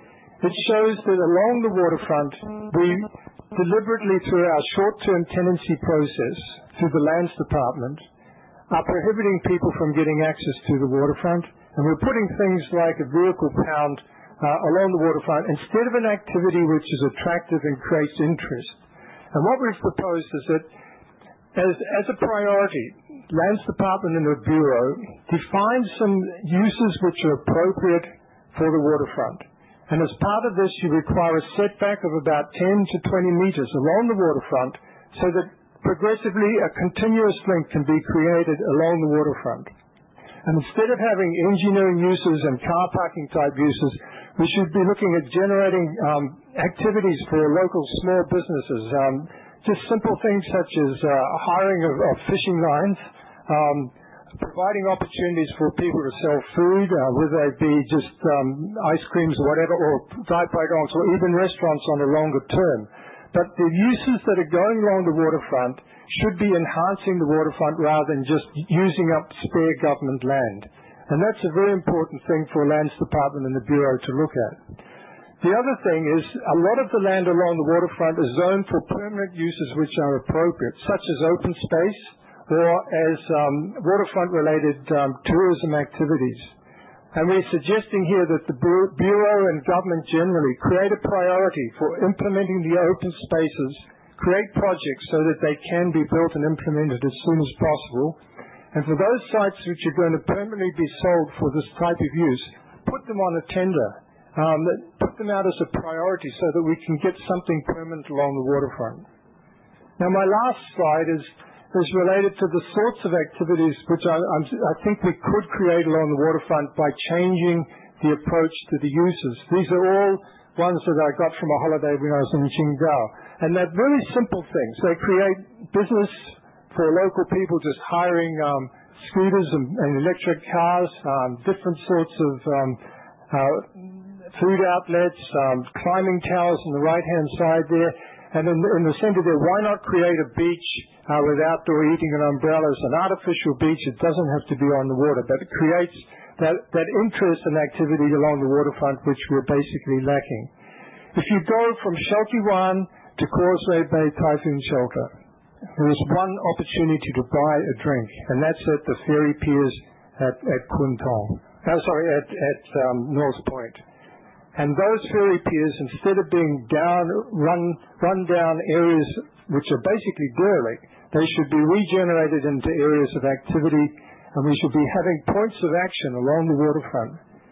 It shows that along the waterfront, we deliberately, through our short-term tenancy process, through the Lands Department, are prohibiting people from getting access to the waterfront. And we're putting things like a vehicle pound uh, along the waterfront instead of an activity which is attractive and creates interest. And what we've proposed is that as, as a priority, Lands Department and the Bureau define some uses which are appropriate for the waterfront. And as part of this, you require a setback of about ten to twenty metres along the waterfront so that progressively a continuous link can be created along the waterfront. And instead of having engineering uses and car parking type uses, we should be looking at generating um, activities for local small businesses. Um, just simple things such as uh, hiring of, of fishing lines, um, providing opportunities for people to sell food, uh, whether they be just um, ice creams or whatever, or dive programs, or even restaurants on a longer term. But the uses that are going along the waterfront should be enhancing the waterfront rather than just using up spare government land. And that's a very important thing for Lands Department and the Bureau to look at. The other thing is a lot of the land along the waterfront is zoned for permanent uses which are appropriate, such as open space or as um, waterfront-related um, tourism activities. And we're suggesting here that the Bureau and government generally create a priority for implementing the open spaces, create projects so that they can be built and implemented as soon as possible. And for those sites which are going to permanently be sold for this type of use, put them on a tender. Um, put them out as a priority so that we can get something permanent along the waterfront. Now, my last slide is, is related to the sorts of activities which I, I'm, I think we could create along the waterfront by changing the approach to the uses. These are all ones that I got from a holiday when I was in Qingdao. And they're very simple things. They create business for local people just hiring um, scooters and, and electric cars, um, different sorts of um, uh, food outlets, um, climbing towers on the right-hand side there. And in, in the center there, why not create a beach uh, with outdoor eating and umbrellas, an artificial beach? It doesn't have to be on the water, but it creates that, that interest and activity along the waterfront, which we're basically lacking. If you go from Shelky One to Causeway Bay Typhoon Shelter, there is one opportunity to buy a drink, and that's at the ferry piers at, at Kwun Tong. Oh, sorry, at, at um, North Point. And those ferry piers, instead of being down, run, run down areas which are basically derelict, they should be regenerated into areas of activity, and we should be having points of action along the waterfront.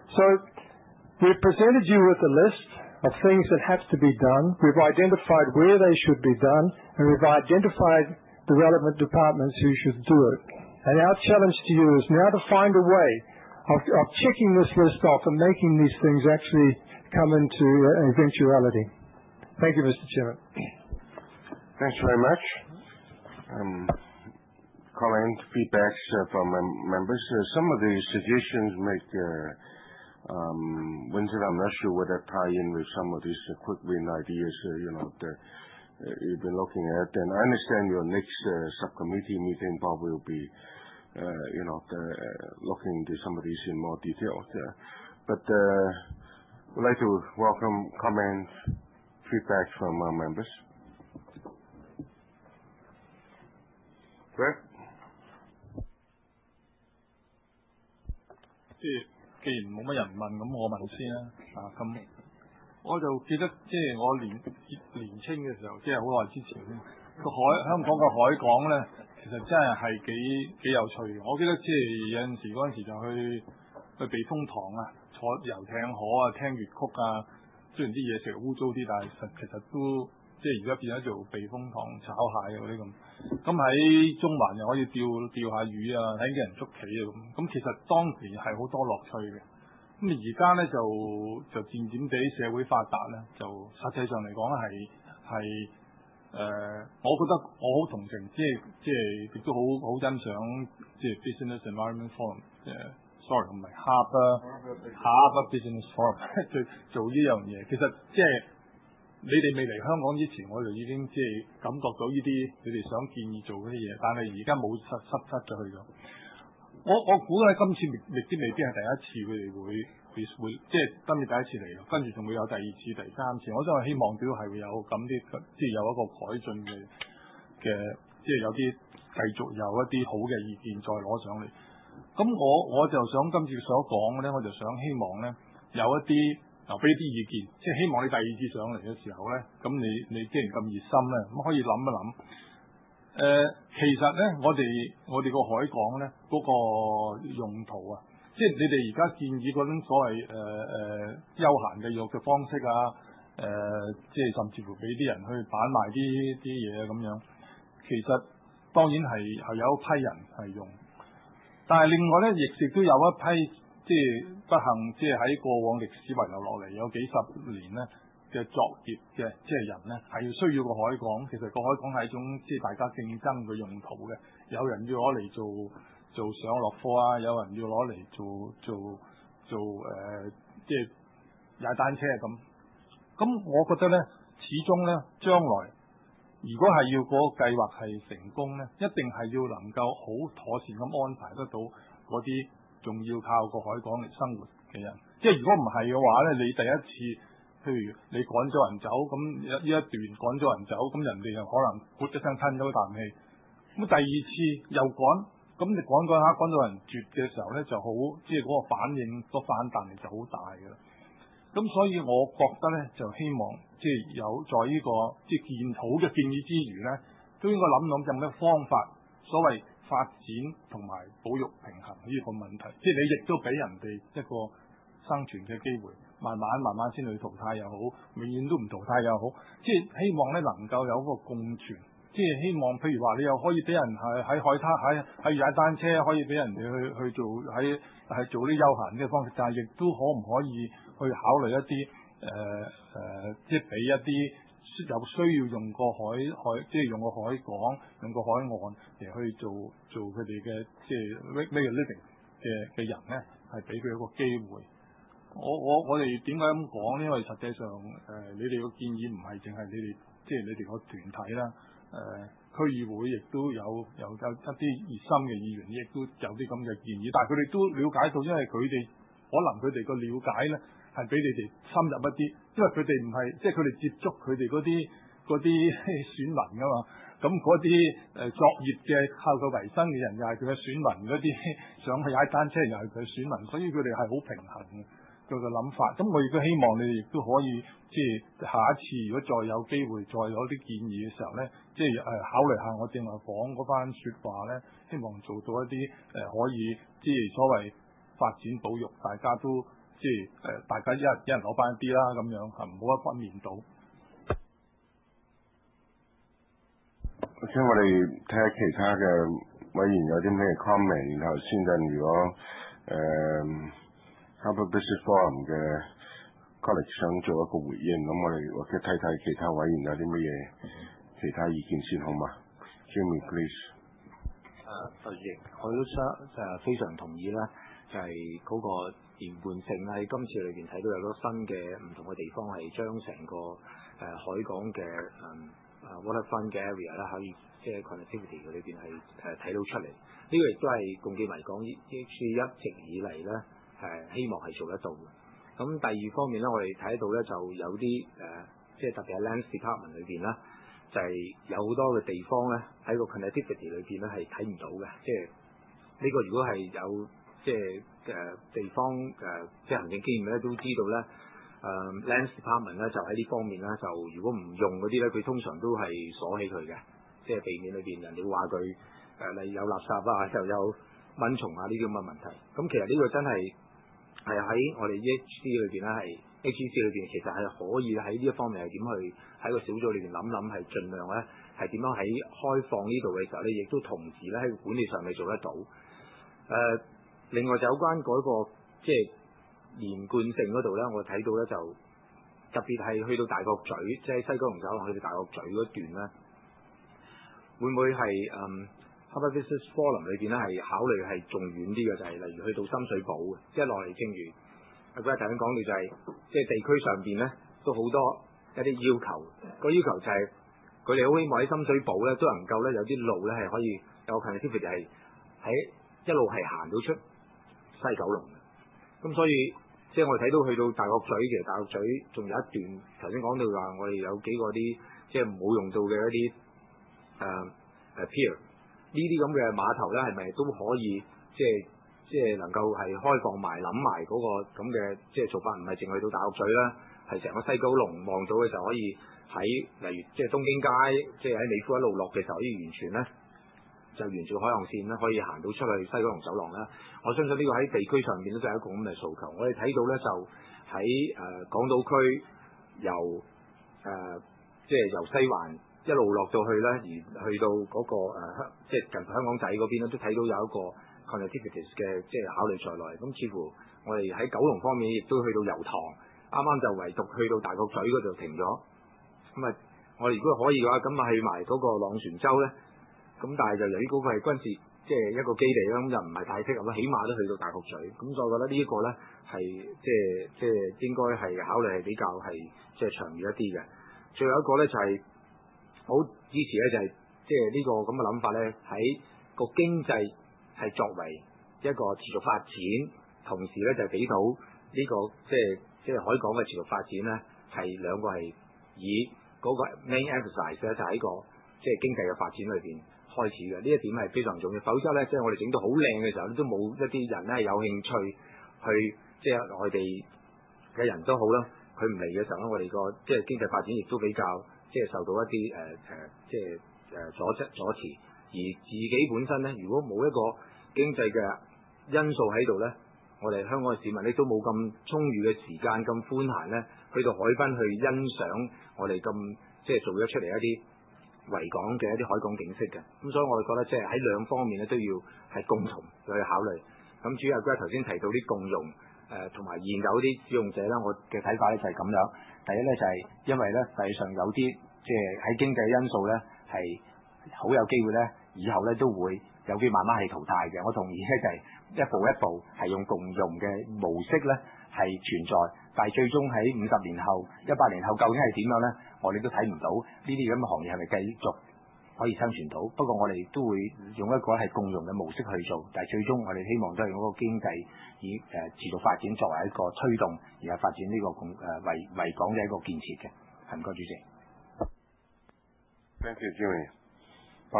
So we've presented you with a list of things that have to be done. We've identified where they should be done, and we've identified the relevant departments who should do it. And our challenge to you is now to find a way of, of checking this list off and making these things actually come into uh, eventuality. Thank you, Mister Chairman. Thanks very much. Um, comment, feedbacks uh, from um, members. Uh, some of the suggestions make uh, um, Winston, I'm not sure whether tie in with some of these uh, quick win ideas, uh, you know, the, uh, you've been looking at. And I understand your next uh, subcommittee meeting probably will be, uh, you know, the, uh, looking into some of these in more detail. Uh, but uh, we'd like to welcome comments, feedback from our members. Brett? 即係既然冇乜人問，咁我問先啦。啊，咁我就記得即係我年年青嘅時候，即係好耐之前咧，個海香港個海港咧，其實真係係幾幾有趣嘅。我記得即係有陣時嗰陣時就去去避風塘啊，坐遊艇河啊，聽粵曲啊。雖然啲嘢食污糟啲，但係實其實都即係而家變咗做避風塘炒蟹嗰啲咁。咁喺中環又可以釣釣下魚啊，睇見人捉棋啊咁。咁其實當時係好多樂趣嘅。咁而家咧就就漸漸地社會發達咧，就實際上嚟講係係誒，我覺得我好同情，即係即係亦都好好欣賞即係 Business Environment Forum 誒 ，sorry 唔係 Harbour Harbour Business Forum 做做呢樣嘢。其實即係你哋未嚟香港之前，我就已經即係感覺到呢啲你哋想建議做嗰啲嘢，但係而家冇失失失咗去咗。我我估咧今次亦都未必係第一次佢哋會會會即係今次第一次嚟咯，跟住仲會有第二次、第三次。我真係希望都係會有咁啲即係有一個改進嘅嘅，即係有啲繼續有一啲好嘅意見再攞上嚟。咁我我就想今次所講嘅咧，我就想希望咧有一啲留俾啲意見，即係希望你第二次上嚟嘅時候咧，咁你你既然咁熱心咧，咁可以諗一諗。誒、呃，其實咧，我哋我哋個海港咧嗰、那個用途啊，即係你哋而家建議嗰種所謂誒誒、呃、休閒嘅育嘅方式啊，誒、呃，即係甚至乎俾啲人去販賣啲啲嘢咁樣，其實當然係係有一批人係用，但係另外咧，亦亦都有一批即係不幸，即係喺過往歷史遺留落嚟有幾十年咧嘅作業嘅即係人咧，係要需要個海港。其實個海港係一種即係大家競爭嘅用途嘅。有人要攞嚟做做上落課啊，有人要攞嚟做做做誒、呃，即係踩單車咁。咁我覺得咧，始終咧，將來如果係要嗰個計劃係成功咧，一定係要能夠好妥善咁安排得到嗰啲仲要靠個海港嚟生活嘅人。即係如果唔係嘅話咧，你第一次譬如你趕咗人走，咁呢一段趕咗人走，咁人哋又可能噗一聲吞咗啖氣。咁第二次又趕，咁你趕嗰下趕到人絕嘅時候咧，就好即係嗰個反應、個反彈力就好大㗎啦。咁所以我覺得咧，就希望即係有在呢、這個即係建好嘅建議之餘咧，都應該諗諗有咩方法，所謂發展同埋保育平衡呢個問題。即係你亦都俾人哋一個生存嘅機會。慢慢慢慢先去淘汰又好，永遠都唔淘汰又好，即係希望咧能夠有一個共存，即係希望譬如話你又可以俾人係喺海灘喺喺踩單車，可以俾人哋去去做喺係做啲休閒嘅方式，但係亦都可唔可以去考慮一啲誒誒，即係俾一啲有需要用個海海，即係用個海港、用個海岸嚟去做做佢哋嘅即係 make a living 嘅嘅人咧，係俾佢一個機會。我我我哋點解咁講？因為實際上誒、呃，你哋個建議唔係淨係你哋，即係你哋個團體啦。誒、呃，區議會亦都有有有一啲熱心嘅議員，亦都有啲咁嘅建議。但係佢哋都了解到，因為佢哋可能佢哋個了解咧係比你哋深入一啲，因為佢哋唔係即係佢哋接觸佢哋嗰啲嗰啲選民㗎嘛。咁嗰啲誒作業嘅靠佢為生嘅人，又係佢嘅選民；嗰啲想去踩單車，又係佢嘅選民。所以佢哋係好平衡嘅。佢嘅諗法，咁我亦都希望你哋亦都可以，即係下一次如果再有機會再有啲建議嘅時候咧，即係誒考慮下我正話講嗰番説話咧，希望做到一啲誒、呃、可以即係所謂發展保育，大家都即係誒大家一人一人攞翻一啲啦，咁樣係唔好一分面倒。 先我哋睇下其他嘅委員有啲咩 comment， 然後先陣如果誒 Harbour Business Forum 嘅 colleague 想做一個回應，咁我哋或者睇睇其他委員有啲乜嘢其他意見先好嘛 ？Jimmy please。 誒，主席，我都相誒非常同意啦，就係、是、嗰個連貫性喺今次裏邊睇到有個新嘅唔同嘅地方係將成個誒、呃、海港嘅誒誒 waterfront 嘅 area 啦，可以即係 connectivity 嘅裏邊係誒睇到出嚟。呢、這個亦都係共記埋港 E H C 一直以嚟咧誒希望係做得到嘅。咁第二方面咧，我哋睇到咧就有啲誒、呃、即係特別係 Lands Department 裏邊啦。就係有好多嘅地方咧，喺個 connectivity 裏邊咧係睇唔到嘅，即係呢個如果係有即係誒、呃、地方誒、呃、即係行政經驗咧，都知道咧誒、呃、Lands Department 咧就喺呢方面咧，就如果唔用嗰啲咧，佢通常都係鎖起佢嘅，即係避免裏邊人哋話佢誒例如有垃圾啊，又有蚊蟲啊呢啲咁嘅問題。咁其實呢個真係係喺我哋 E H C 裏邊咧係。H C 裏邊其實係可以喺呢一方面係點去喺個小組裏邊諗諗，係盡量咧係點樣喺開放呢度嘅時候咧，亦都同時咧喺管理上係做得到。誒、呃，另外就有關嗰、那個即係連貫性嗰度咧，我睇到咧就特別係去到大角咀，即係西九龍走廊去到大角咀嗰段咧，會唔會係誒 Harbour Business Forum 裏邊咧係考慮係仲遠啲嘅，就係、是、例如去到深水埗嘅，即係落嚟正如。阿哥頭先講到就係、是，即係地區上邊咧都好多一啲要求，個要求就係佢哋好希望喺深水埗咧都能夠咧有啲路咧係可以有 connectivity 係喺一路係行到出西九龍嘅。咁所以即係我哋睇到去到大角咀，其實大角咀仲有一段頭先講到話，我哋有幾個啲即係冇用到嘅一啲誒誒 pier 呢啲咁嘅碼頭咧，係咪都可以即係？即係能夠係開放埋諗埋嗰個咁嘅即係做法，唔係淨去到大角咀啦，係成個西九龍望到嘅時候可以喺例如即係東京街，即係喺美孚一路落嘅時候可以完全咧就沿住海岸線咧可以行到出去西九龍走廊啦。我相信呢個喺地區上面都係一個咁嘅訴求。我哋睇到咧就喺誒、呃、港島區由誒、呃、即係由西環一路落到去咧，而去到嗰、那個誒香、呃、即係近香港仔嗰邊咧，都睇到有一個connectivities 嘅即係考慮在內，咁似乎我哋喺九龍方面亦都去到油塘，啱啱就唯獨去到大角咀嗰度停咗。咁啊，我哋如果可以嘅話，咁啊去埋嗰個朗船洲咧，咁但係就由於嗰個係軍事即係一個基地啦，咁就唔係太適合啦，起碼都去到大角咀。咁所以我覺得呢一個咧係即係即係應該係考慮係比較係即係長遠一啲嘅。最後一個咧就係、是、好支持咧，就係即係呢個咁嘅諗法咧，喺個經濟。係作為一個持續發展，同時咧就俾到呢、這個即係即係海港嘅持續發展咧，係兩個係以嗰個 main emphasize 咧，就喺個即係經濟嘅發展裏邊開始嘅。呢一點係非常重要，否則咧即係我哋整到好靚嘅時候，都冇一啲人咧有興趣去即係外地嘅人都好啦，佢唔嚟嘅時候咧，我哋個即係經濟發展亦都比較即係受到一啲誒誒即係誒阻阻阻持。而自己本身咧，如果冇一個經濟嘅因素喺度咧，我哋香港嘅市民咧都冇咁充裕嘅時間、咁寬閒咧，去到海濱去欣賞我哋咁即係做咗出嚟一啲維港嘅一啲海港景色嘅。咁所以我哋覺得即係喺兩方面咧都要係共同去考慮。咁主要阿哥頭先提到啲共用誒同埋現有啲使用者咧，我嘅睇法咧就係咁樣。第一咧就係因為咧實際上有啲即係喺經濟因素咧係。好有機會咧，以後咧都會有啲慢慢係淘汰嘅。我同意咧，就係一步一步係用共用嘅模式咧係存在，但係最終喺五十年後、一百年後究竟係點樣咧？我哋都睇唔到呢啲咁嘅行業係咪繼續可以生存到？不過我哋都會用一個係共用嘅模式去做，但係最終我哋希望都係用嗰個經濟以誒、呃、持續發展作為一個推動，而係發展呢、這個共誒維維港嘅一個建設嘅。係唔該，主席。 Thank you, Jimmy. Paul?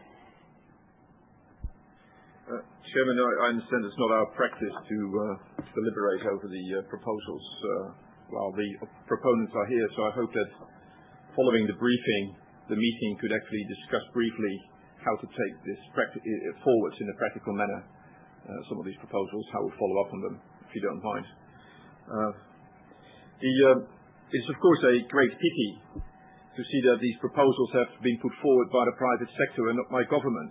Uh, Chairman, I, I understand it's not our practice to uh, deliberate over the uh, proposals uh, while the proponents are here, so I hope that following the briefing, the meeting could actually discuss briefly how to take this practi- forwards in a practical manner, uh, some of these proposals, how we follow up on them, if you don't mind. Uh, the, uh, it's of course a great pity to see that these proposals have been put forward by the private sector and not by government.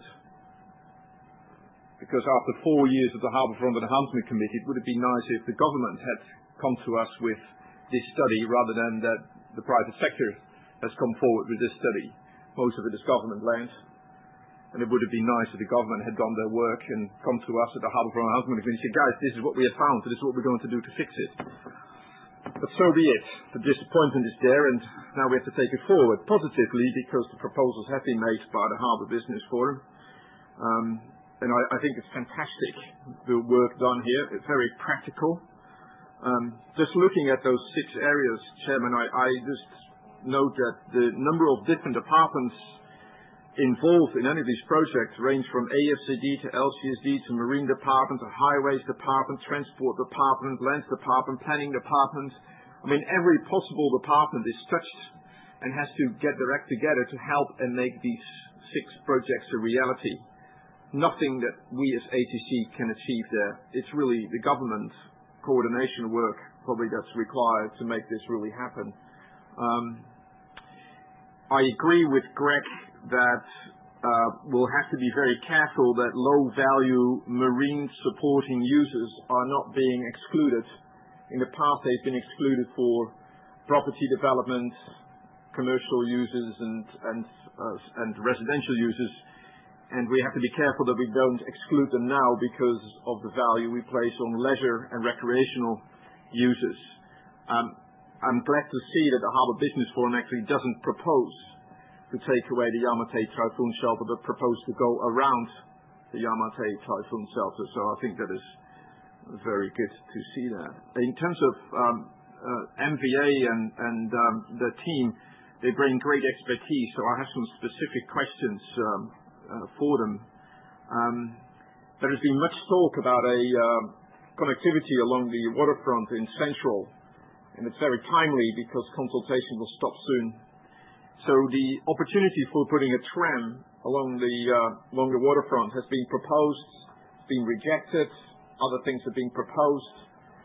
Because after four years of the Harbourfront Enhancement Committee, it would have been nice if the government had come to us with this study rather than that the private sector has come forward with this study. Most of it is government land. And it would have been nice if the government had done their work and come to us at the Harbourfront Enhancement Committee and said, guys, this is what we have found, so this is what we're going to do to fix it. But so be it. The disappointment is there, and now we have to take it forward positively because the proposals have been made by the Harbour Business Forum. Um, and I, I think it's fantastic, the work done here. It's very practical. Um, just looking at those six areas, Chairman, I, I just note that the number of different departments involved in any of these projects range from A F C D to L C S D to Marine Department to Highways Department, Transport Department, Lands Department, Planning Department. I mean, every possible department is touched and has to get their act together to help and make these six projects a reality. Nothing that we as A T C can achieve there. It's really the government coordination work probably that's required to make this really happen. Um, I agree with Greg that uh, we'll have to be very careful that low-value marine supporting users are not being excluded. In the past, they've been excluded for property development, commercial users, and and, uh, and residential users. And we have to be careful that we don't exclude them now because of the value we place on leisure and recreational users. Um, I'm glad to see that the Harbour Business Forum actually doesn't propose to take away the Yamate Typhoon Shelter, but propose to go around the Yamate Typhoon Shelter. So I think that is very good to see that. In terms of um, uh, M V A and, and um, the team, they bring great expertise, so I have some specific questions um, uh, for them. Um, there has been much talk about a uh, connectivity along the waterfront in Central, and it's very timely because consultation will stop soon. So the opportunity for putting a tram along the uh, along the waterfront has been proposed, it's been rejected, other things have been proposed.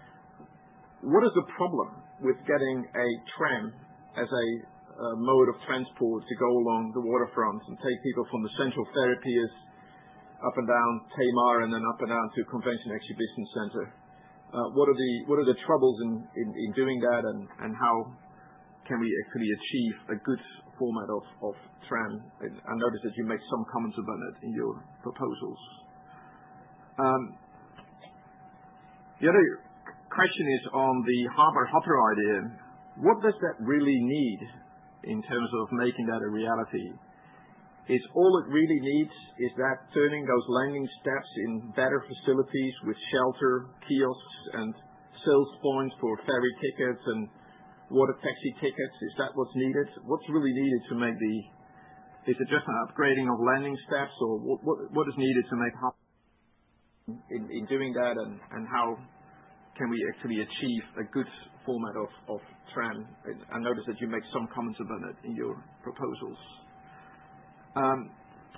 What is the problem with getting a tram as a uh, mode of transport to go along the waterfront and take people from the Central Ferry Piers up and down Tamar and then up and down to Convention Exhibition Centre? Uh, what are the what are the troubles in, in, in doing that, and, and how can we actually achieve a good format of, of tram? I noticed that you make some comments about it in your proposals. Um, the other question is on the harbour hopper idea. What does that really need in terms of making that a reality? Is all it really needs is that turning those landing steps in better facilities with shelter, kiosks, and sales points for ferry tickets and water taxi tickets? Is that what's needed? What's really needed to make the, is it just an upgrading of landing steps, or what, what, what is needed to make in, in doing that, and, and how can we actually achieve a good format of, of tram? I noticed that you make some comments about it in your proposals. Um,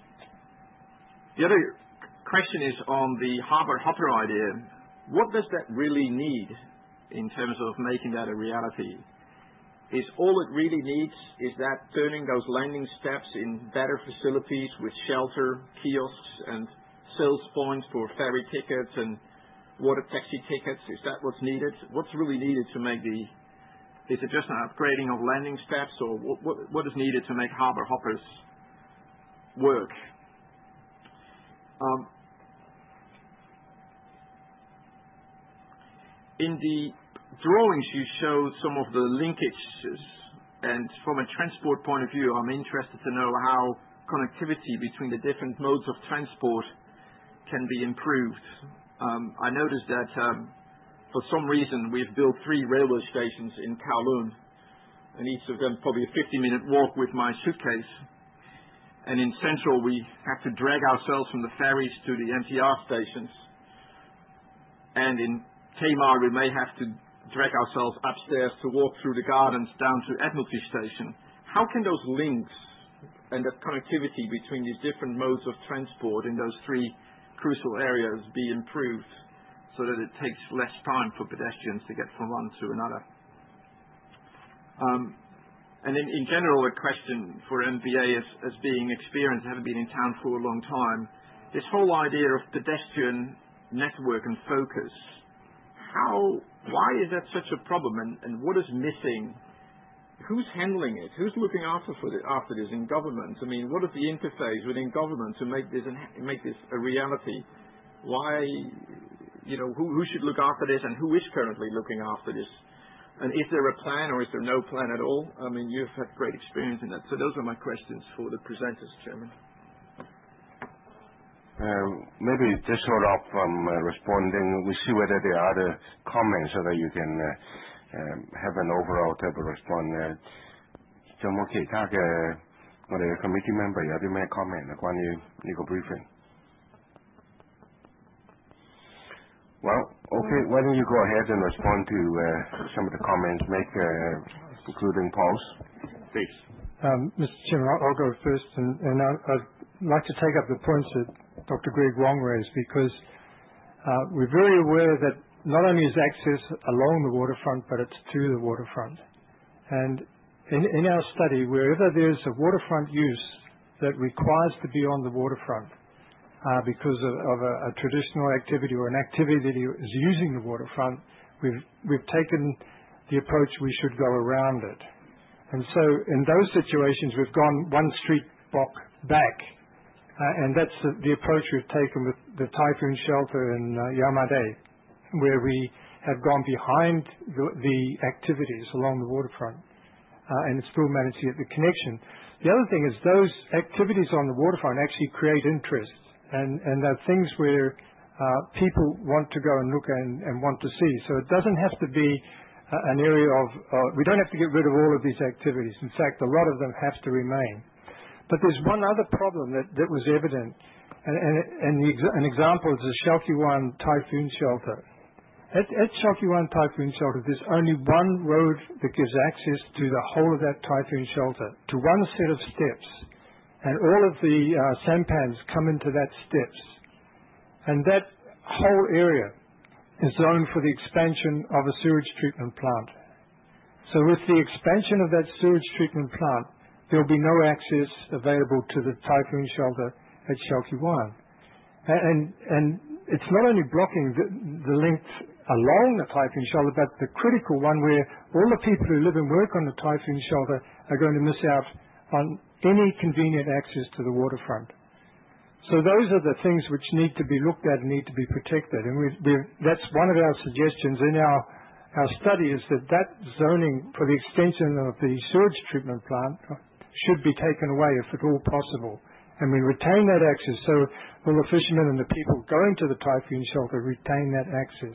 the other question is on the harbour hopper idea. What does that really need in terms of making that a reality? Is all it really needs is that turning those landing steps in better facilities with shelter, kiosks, and sales points for ferry tickets and water taxi tickets? Is that what's needed? What's really needed to make the, is it just an upgrading of landing steps, or what, what, what is needed to make harbour hoppers work? Um, in the drawings you showed some of the linkages, and from a transport point of view, I'm interested to know how connectivity between the different modes of transport can be improved. Um, I noticed that um, for some reason we've built three railway stations in Kowloon, and each of them probably a fifty minute walk with my suitcase. And in Central we have to drag ourselves from the ferries to the M T R stations. And in Tamar we may have to drag ourselves upstairs to walk through the gardens down to Admiralty Station. How can those links and that connectivity between these different modes of transport in those three crucial areas be improved so that it takes less time for pedestrians to get from one to another. Um, and in, in general, a question for M B A as, as being experienced, having been in town for a long time, this whole idea of pedestrian network and focus, how, why is that such a problem, and, and what is missing? Who's handling it? Who's looking after for the, after this in government? I mean, what is the interface within government to make this make this a reality? Why, you know, who, who should look after this, and who is currently looking after this? And is there a plan, or is there no plan at all? I mean, you've had great experience in that. So those are my questions for the presenters, Chairman. Um, maybe just sort of um, uh, responding, we see whether there are other comments so that you can uh, um, have an overall type of response. Uh, 仲有冇其他嘅我哋嘅 committee member 有啲咩 comment 啊？關於呢個 briefing？ Well, okay, why don't you go ahead and respond to uh, some of the comments, make uh, including Paul's, please. Um, Mister Chairman, I'll, I'll go first, and, and I, I'd like to take up the points that Doctor Greg Wong raised, because uh, we're very aware that not only is access along the waterfront, but it's to the waterfront. And in, in our study, wherever there's a waterfront use that requires to be on the waterfront, Uh, because of, of a, a traditional activity or an activity that is using the waterfront, we've, we've taken the approach we should go around it. And so in those situations, we've gone one street block back, uh, and that's the, the approach we've taken with the typhoon shelter in uh, Yamade, where we have gone behind the, the activities along the waterfront, uh, and still managed to get the connection. The other thing is those activities on the waterfront actually create interest. And, and they're things where uh, people want to go and look and, and want to see. So it doesn't have to be uh, an area of, uh, we don't have to get rid of all of these activities. In fact, a lot of them have to remain. But there's one other problem that, that was evident, and, and, and the ex- an example is the Shalkywan Typhoon Shelter. At, at Shalkywan Typhoon Shelter, there's only one road that gives access to the whole of that typhoon shelter, to one set of steps. And all of the uh, sampans come into that steps. And that whole area is zoned for the expansion of a sewage treatment plant. So with the expansion of that sewage treatment plant, there will be no access available to the typhoon shelter at Shalkywan. And, and, and it's not only blocking the, the length along the typhoon shelter, but the critical one where all the people who live and work on the typhoon shelter are going to miss out on any convenient access to the waterfront. So those are the things which need to be looked at and need to be protected. And we've, we've, that's one of our suggestions in our, our study, is that that zoning for the extension of the sewage treatment plant should be taken away if at all possible. And we retain that access so all the fishermen and the people going to the typhoon shelter retain that access.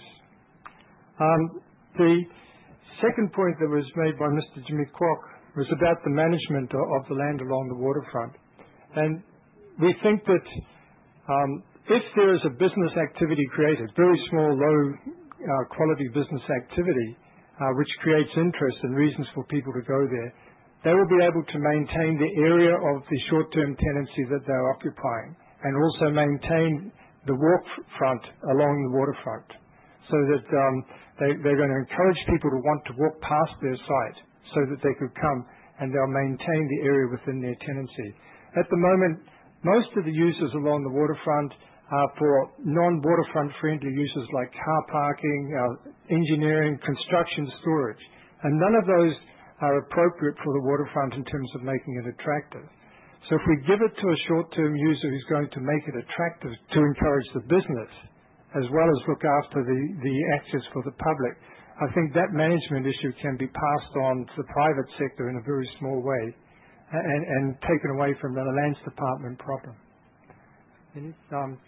Um, the second point that was made by Mister Jimmy Kwok was about the management of the land along the waterfront. And we think that um, if there is a business activity created, very small, low uh, quality business activity, uh, which creates interest and reasons for people to go there, they will be able to maintain the area of the short-term tenancy that they're occupying, and also maintain the walk-front along the waterfront, so that um, they, they're going to encourage people to want to walk past their site, so that they could come, and they'll maintain the area within their tenancy. At the moment, most of the uses along the waterfront are for non-waterfront friendly uses like car parking, uh, engineering, construction, storage. And none of those are appropriate for the waterfront in terms of making it attractive. So if we give it to a short-term user who's going to make it attractive to encourage the business, as well as look after the, the access for the public, I think that management issue can be passed on to the private sector in a very small way, and, and taken away from the Lands Department problem. Any, um,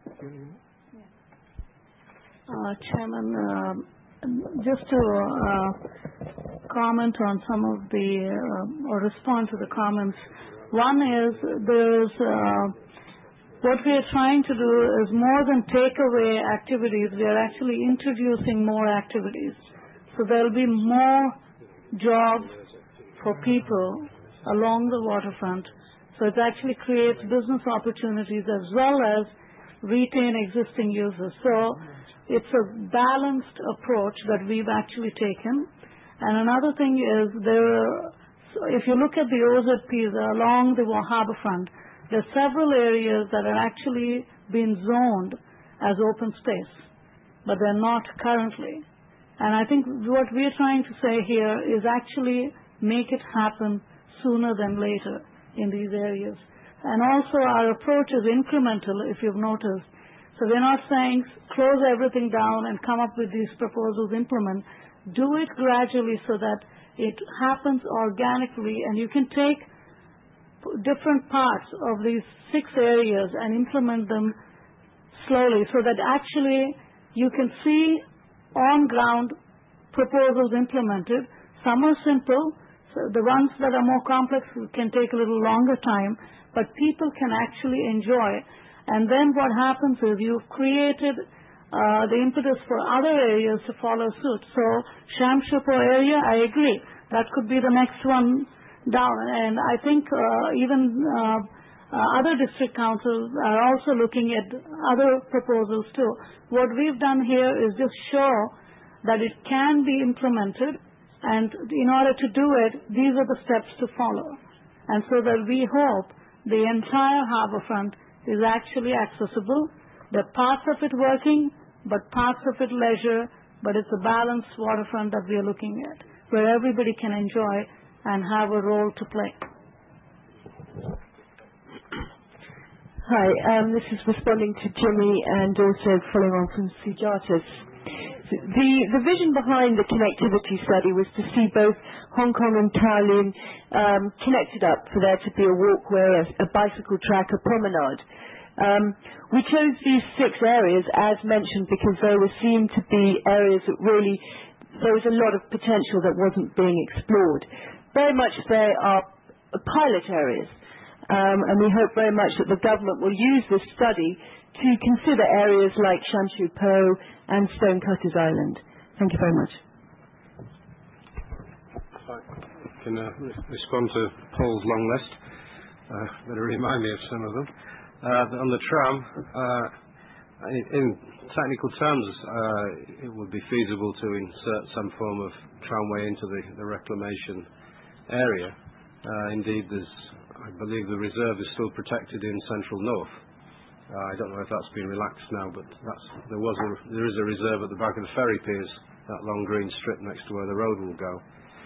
uh, Chairman, uh, just to uh, comment on some of the, uh, or respond to the comments. One is there's uh, what we are trying to do is more than take away activities, we are actually introducing more activities. So there will be more jobs for people along the waterfront. So it actually creates business opportunities as well as retain existing users. So it's a balanced approach that we've actually taken. And another thing is, there, if you look at the O Z Ps along the harbourfront, there are several areas that are actually being zoned as open space, but they're not currently. And I think what we're trying to say here is actually make it happen sooner than later in these areas. And also our approach is incremental, if you've noticed. So we're not saying close everything down and come up with these proposals, implement. Do it gradually so that it happens organically, and you can take different parts of these six areas and implement them slowly so that actually you can see on-ground proposals implemented. Some are simple. So the ones that are more complex can take a little longer time, but people can actually enjoy. And then what happens is you've created uh, the impetus for other areas to follow suit. So Shamsherpur area, I agree. That could be the next one down. And I think uh, even uh, uh, other district councils are also looking at other proposals too. What we've done here is just show that it can be implemented, and in order to do it, these are the steps to follow. And so that we hope the entire harbourfront is actually accessible. There are parts of it working, but parts of it leisure, but it's a balanced waterfront that we are looking at, where everybody can enjoy and have a role to play. Hi, um, this is responding to Jimmy and also following on from Sujata's. The, the vision behind the connectivity study was to see both Hong Kong and Kowloon um, connected up, for there to be a walkway, a, a bicycle track, a promenade. Um, we chose these six areas, as mentioned, because they were seen to be areas that really, there was a lot of potential that wasn't being explored. Very much they are pilot areas, um, and we hope very much that the government will use this study to consider areas like Shamsherpur and Stonecutters Island. Thank you very much. I can uh, re respond to Paul's long list. Uh, better remind me of some of them. Uh, on the tram, uh, in, in technical terms, uh, it would be feasible to insert some form of tramway into the, the reclamation area. Uh, indeed, there's, I believe the reserve is still protected in Central North. Uh, I don't know if that's been relaxed now, but that's, there was a, there is a reserve at the back of the ferry piers, that long green strip next to where the road will go.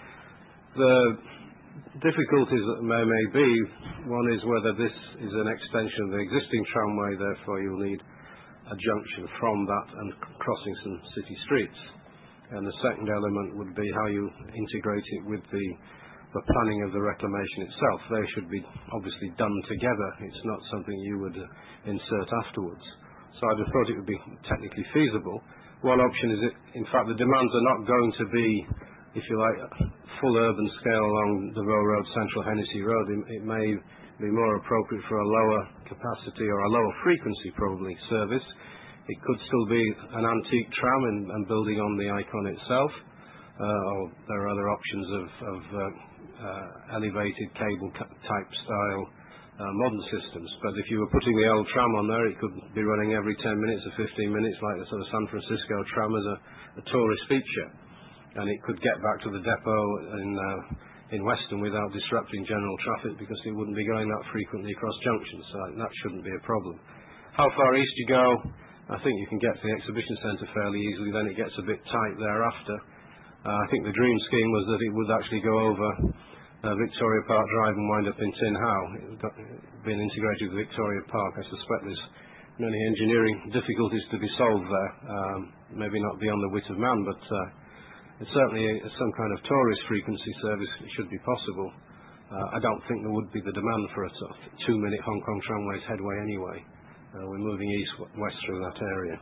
The difficulties that there may be, one is whether this is an extension of the existing tramway, therefore you'll need a junction from that and crossing some city streets. And the second element would be how you integrate it with the the planning of the reclamation itself. They should be obviously done together. It's not something you would uh, insert afterwards. So I'd have thought it would be technically feasible. One option is that, in fact, the demands are not going to be, if you like, full urban scale along the Row Road, Central Hennessy Road. It, it may be more appropriate for a lower capacity or a lower frequency, probably, service. It could still be an antique tram and, and building on the icon itself. Uh, or there are other options of, of uh, uh, elevated cable type style uh, modern systems. But if you were putting the old tram on there, it could be running every ten minutes or fifteen minutes, like the sort of San Francisco tram as a, a tourist feature. And it could get back to the depot in, uh, in Weston without disrupting general traffic, because it wouldn't be going that frequently across junctions. So that shouldn't be a problem. How far east you go, I think you can get to the exhibition centre fairly easily. Then it gets a bit tight thereafter. Uh, I think the dream scheme was that it would actually go over uh, Victoria Park Drive and wind up in Tin How. It got, been integrated with Victoria Park. I suspect there's many engineering difficulties to be solved there. Um, maybe not beyond the wit of man, but uh, it's certainly a, some kind of tourist frequency service should be possible. Uh, I don't think there would be the demand for a sort of two-minute Hong Kong tramways headway anyway. Uh, we're moving east-west through that area.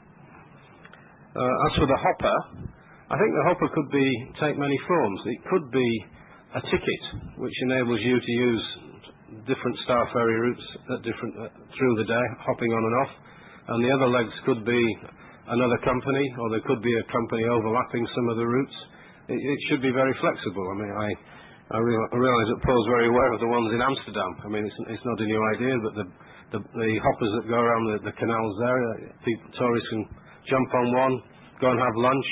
Uh, as for the hopper, I think the hopper could be take many forms. It could be a ticket, which enables you to use different Star Ferry routes at different uh, through the day, hopping on and off. And the other legs could be another company, or there could be a company overlapping some of the routes. It, it should be very flexible. I mean, I I, real, I realise that Paul's very aware of the ones in Amsterdam. I mean, it's it's not a new idea, but the the, the hoppers that go around the, the canals there, uh, people, tourists can jump on one, go and have lunch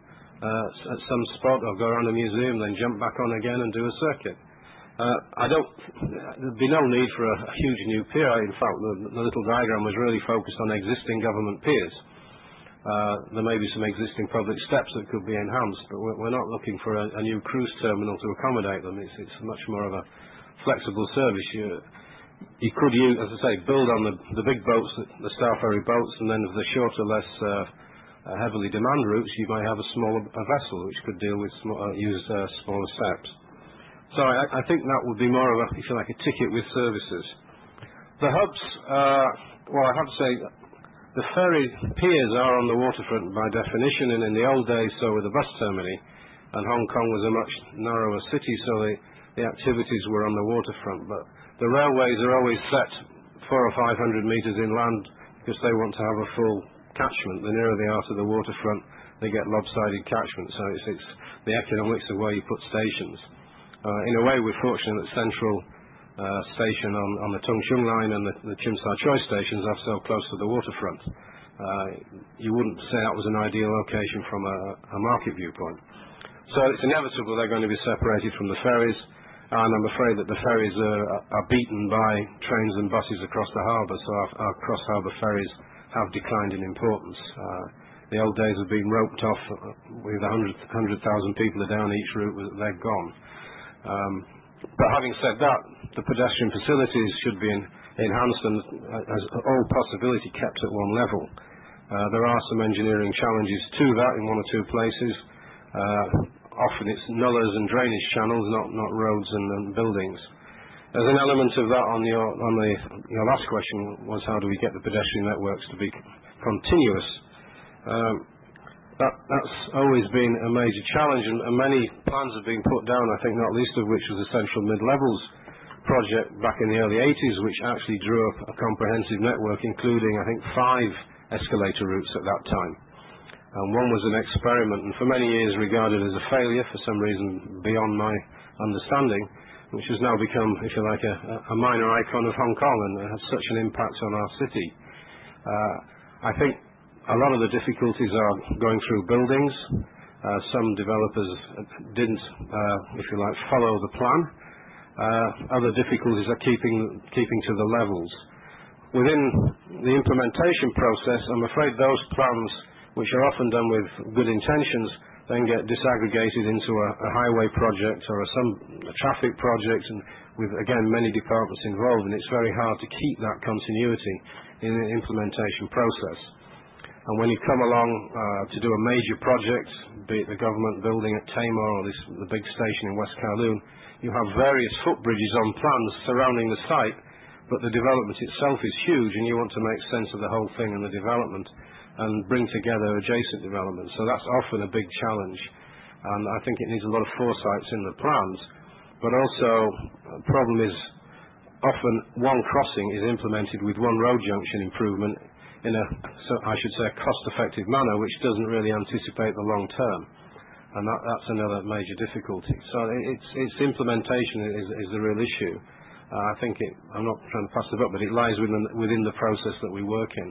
uh, at some spot or go around a museum, then jump back on again and do a circuit. Uh, I don't, there'd be no need for a, a huge new pier. In fact, the, the little diagram was really focused on existing government piers. Uh, there may be some existing public steps that could be enhanced, but we're, we're not looking for a, a new cruise terminal to accommodate them. It's, it's much more of a flexible service. You, you could use, as I say, build on the, the big boats, the Star Ferry boats, and then for the shorter, less uh, uh, heavily demand routes, you might have a smaller a vessel which could deal with sm- uh, use uh, smaller steps. So I, I think that would be more of a, if you like, a ticket with services. The hubs, uh, well, I have to say, the ferry piers are on the waterfront by definition, and in the old days, so were the bus termini, and Hong Kong was a much narrower city, so the, the activities were on the waterfront. But the railways are always set four or five hundred metres inland because they want to have a full catchment. The nearer they are to the waterfront, they get lopsided catchment, so it's, it's the economics of where you put stations. Uh, in a way, we're fortunate that Central uh, Station on, on the Tung Chung line and the, the Tsim Sha Tsui stations are so close to the waterfront. Uh, you wouldn't say that was an ideal location from a, a market viewpoint. So it's inevitable they're going to be separated from the ferries, and I'm afraid that the ferries are, are beaten by trains and buses across the harbour, so our, our cross-harbour ferries have declined in importance. Uh, the old days have been roped off with one hundred thousand people down each route, they're gone. Um, but having said that, the pedestrian facilities should be in, enhanced and uh, as all possibility kept at one level. Uh, there are some engineering challenges to that in one or two places. Uh, often it's nullahs and drainage channels, not, not roads and, and buildings. There's an element of that on your, on the, your last question was how do we get the pedestrian networks to be continuous. Um, That, that's always been a major challenge, and, and many plans have been put down, I think not least of which was the Central Mid-Levels project back in the early eighties, which actually drew up a comprehensive network, including, I think, five escalator routes at that time. And one was an experiment, and for many years regarded as a failure, for some reason beyond my understanding, which has now become, if you like, a, a minor icon of Hong Kong and has such an impact on our city. Uh, I think a lot of the difficulties are going through buildings. Uh, some developers didn't, uh, if you like, follow the plan. Uh, other difficulties are keeping keeping to the levels. Within the implementation process, I'm afraid those plans, which are often done with good intentions, then get disaggregated into a, a highway project or a, some a traffic project, and with, again, many departments involved, and it's very hard to keep that continuity in the implementation process. And when you come along uh, to do a major project, be it the government building at Tamar or this, the big station in West Kowloon, you have various footbridges on plans surrounding the site, but the development itself is huge, and you want to make sense of the whole thing and the development and bring together adjacent developments. So that's often a big challenge, and I think it needs a lot of foresights in the plans. But also, the problem is often one crossing is implemented with one road junction improvement in a, so I should say, a cost-effective manner, which doesn't really anticipate the long term, and that, that's another major difficulty. So it's, its implementation is, is the real issue. Uh, I think it, I'm not trying to pass the buck, but it lies within, within the process that we work in.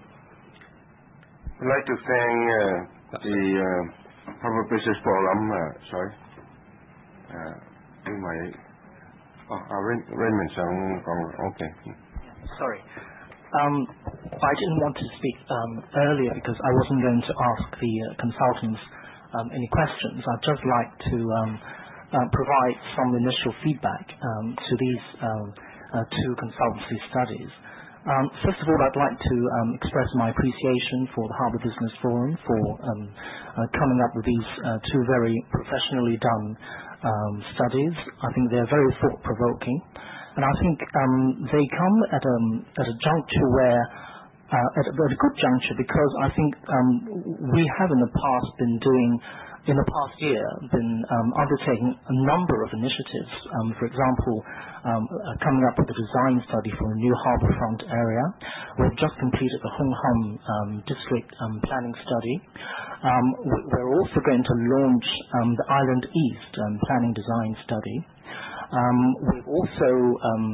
I'd like to thank uh, the uh, Harbour Business Forum. Uh, sorry, uh, in my oh, uh, Raymond, okay. Sorry. Um, I didn't want to speak um, earlier because I wasn't going to ask the uh, consultants um, any questions. I'd just like to um, uh, provide some initial feedback um, to these um, uh, two consultancy studies. Um, first of all, I'd like to um, express my appreciation for the Harbour Business Forum for um, uh, coming up with these uh, two very professionally done um, studies. I think they're very thought-provoking. And I think um, they come at a, at a juncture where, uh, at, a, at a good juncture, because I think um, we have in the past been doing, in the past year, been um, undertaking a number of initiatives. Um, for example, um, uh, coming up with a design study for a new harbourfront area. We've just completed the Hung Hom um, district um, planning study. Um, we're also going to launch um, the Island East um, planning design study. Um, we've also um,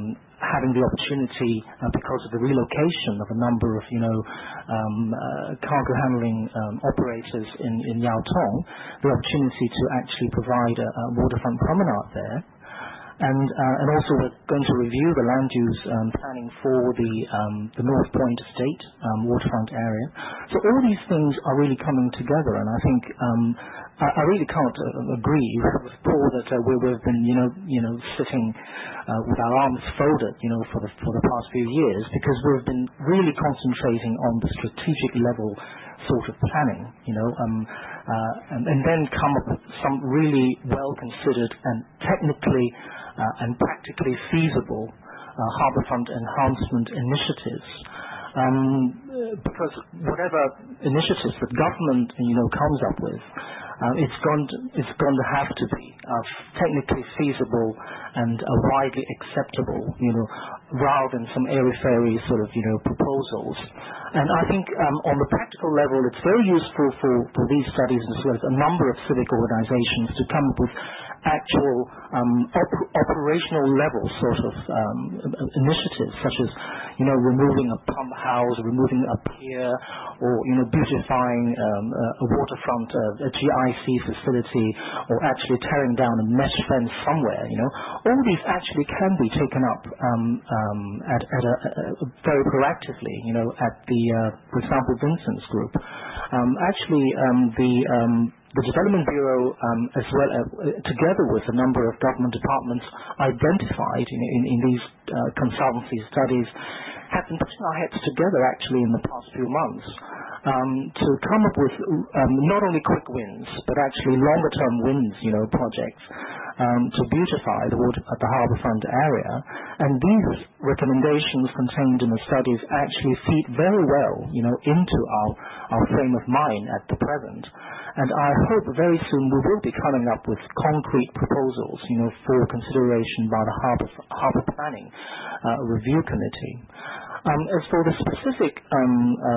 having the opportunity, uh, because of the relocation of a number of, you know, um, uh, cargo handling um, operators in, in Yau Tong, the opportunity to actually provide a, a waterfront promenade there. And, uh, and also we're going to review the land use um, planning for the, um, the North Point Estate um, waterfront area. So all these things are really coming together, and I think um, I, I really can't uh, agree with Paul that uh, we, we've been, you know, you know, sitting uh, with our arms folded, you know, for the for the past few years, because we've been really concentrating on the strategic level sort of planning, you know, um, uh, and, and then come up with some really well-considered and technically uh, and practically feasible uh, harbourfront enhancement initiatives. Um, because whatever initiatives that government, you know, comes up with, uh, it's going to, it's going to have to be uh, technically feasible and uh, widely acceptable, you know, rather than some airy-fairy sort of, you know, proposals. And I think um, on the practical level, it's very useful for, for these studies as well as a number of civic organizations to come up with actual um, op- operational level sort of um, initiatives, such as, you know, removing a pump house, removing a pier, or, you know, beautifying um, a waterfront, uh, a G I C facility, or actually tearing down a mesh fence somewhere. You know, all these actually can be taken up um, um, at, at a, a very proactively. You know, at the, uh, for example, Vincent's group. Um, actually, um, the um, The Development Bureau, um, as well uh, together with a number of government departments identified in, in, in these uh, consultancy studies, have been putting our heads together actually in the past few months um, to come up with um, not only quick wins, but actually longer-term wins, you know, projects um, to beautify the water at the harbourfront area. And these recommendations contained in the studies actually feed very well, you know, into our, our frame of mind at the present. And I hope very soon we will be coming up with concrete proposals, you know, for consideration by the Harbour, Harbour Planning uh, Review Committee. Um, as for the specific um,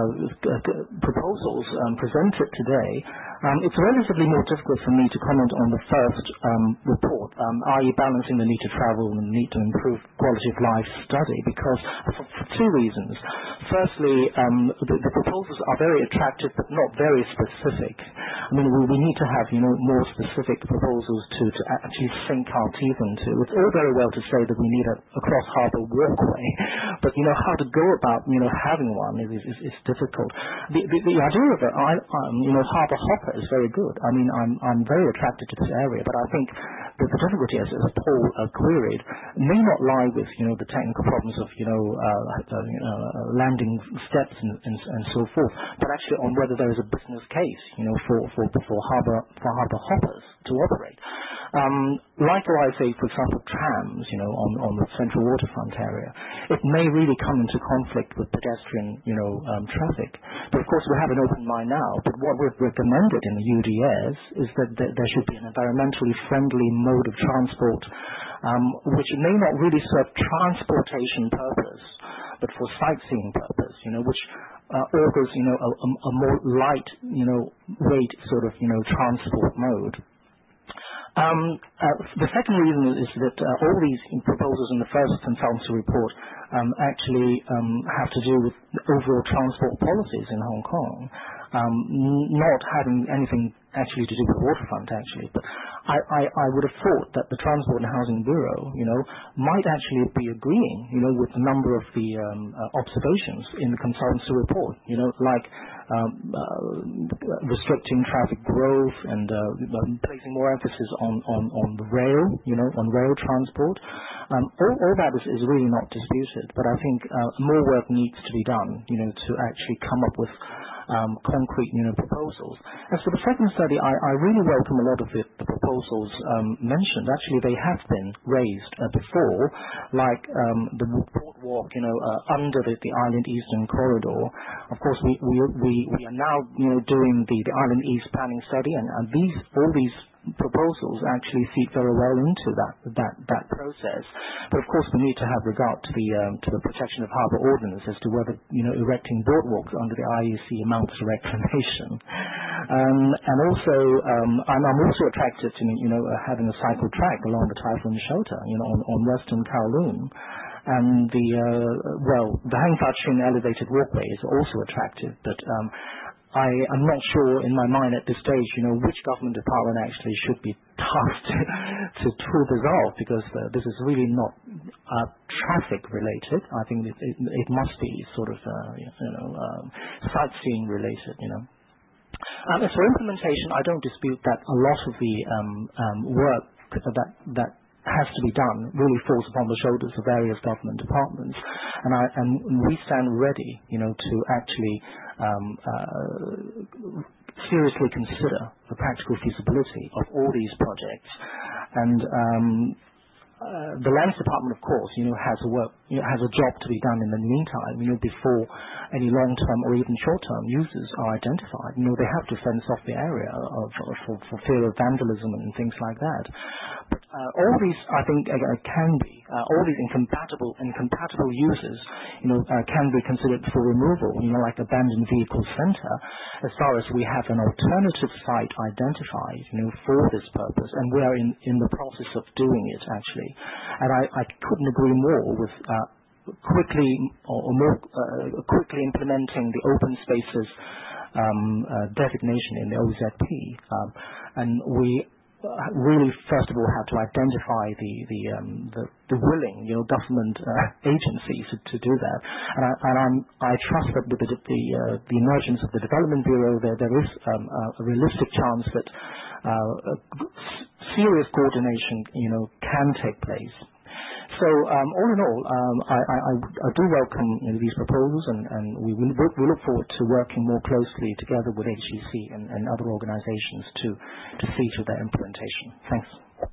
uh, proposals um, presented today, um, it's relatively more difficult for me to comment on the first um, report, um, that is balancing the need to travel and the need to improve quality of life study, because for, for two reasons. Firstly, um, the, the proposals are very attractive but not very specific. I mean, we, we need to have, you know, more specific proposals to, to actually sink our teeth into. It's all very well to say that we need a, a cross-harbour walkway, but, you know, how to go about, you know, having one is, is, is difficult. The, the, the idea of it, I, um, you know, harbour hopper is very good. I mean, I'm, I'm very attracted to this area, but I think that the difficulty, as, as Paul uh, queried, may not lie with, you know, the technical problems of, you know, uh, uh, you know landing steps and, and, and so forth, but actually on whether there is a business case, you know, for, for, for harbour for harbour hoppers to operate. Um, likewise, say, for example, trams, you know, on, on the central waterfront area, it may really come into conflict with pedestrian, you know, um, traffic. But of course, we have an open mind now. But what we've recommended in the U D S is that th- there should be an environmentally friendly mode of transport, um, which may not really serve transportation purpose, but for sightseeing purpose, you know, which uh, augurs, you know, a, a, a more light, you know, weight sort of, you know, transport mode. Um, uh, the second reason is that uh, all these proposals in the first consultancy report um, actually um, have to do with the overall transport policies in Hong Kong, um, n- not having anything actually to do with waterfront, actually. But I, I, I would have thought that the Transport and Housing Bureau, you know, might actually be agreeing, you know, with a number of the um, uh, observations in the consultancy report, you know, like um, uh, restricting traffic growth and uh, placing more emphasis on, on, on the rail, you know, on rail transport. Um, all, all that is, is really not disputed, but I think uh, more work needs to be done, you know, to actually come up with Um, concrete, you know, proposals. As for the second study, I, I really welcome a lot of the, the proposals um, mentioned. Actually, they have been raised uh, before, like um, the boardwalk, you know, uh, under the, the Island Eastern Corridor. Of course, we we we, we are now, you know, doing the, the Island East planning study, and, and these all these proposals actually feed very well into that that that process. But of course, we need to have regard to the um, to the protection of harbour ordinance as to whether, you know, erecting boardwalks under the I E C amounts to reclamation. Um, and also, um, I'm, I'm also attracted to, you know, uh, having a cycle track along the Typhoon Shelter, you know, on, on Western Kowloon. and the uh, well, the Hang Fa Tsuen elevated walkway is also attractive, but um, I am not sure in my mind at this stage, you know, which government department actually should be tasked to, to pull this off, because uh, this is really not uh, traffic related. I think it, it, it must be sort of, uh, you know, um, sightseeing related, you know. Um, as for implementation, I don't dispute that a lot of the um, um, work that that has to be done really falls upon the shoulders of various government departments, and I and we stand ready, you know, to actually um, uh, seriously consider the practical feasibility of all these projects. And um, uh, the Lands Department, of course, you know, has a work, you know, has a job to be done in the meantime, you know, before any long-term or even short-term users are identified. You know, they have to fence off the area of, of, for, for fear of vandalism and things like that. But uh, all these, I think, uh, can be, uh, all these incompatible incompatible uses, you know, uh, can be considered for removal, you know, like abandoned vehicle center, as far as we have an alternative site identified, you know, for this purpose, and we are in, in the process of doing it, actually. And I, I couldn't agree more with uh, quickly or more uh, quickly implementing the open spaces um, uh, designation in the O Z P, um, and we really first of all have to identify the the um, the, the willing, you know, government uh, agencies to, to do that, and I and I'm, I trust that with the the, uh, the emergence of the Development Bureau, there there is um, a realistic chance that uh, serious coordination, you know, can take place. So um, all in all, um, I, I, I do welcome, you know, these proposals, and, and we, will, we look forward to working more closely together with H E C and, and other organizations to, to see to their implementation. Thanks.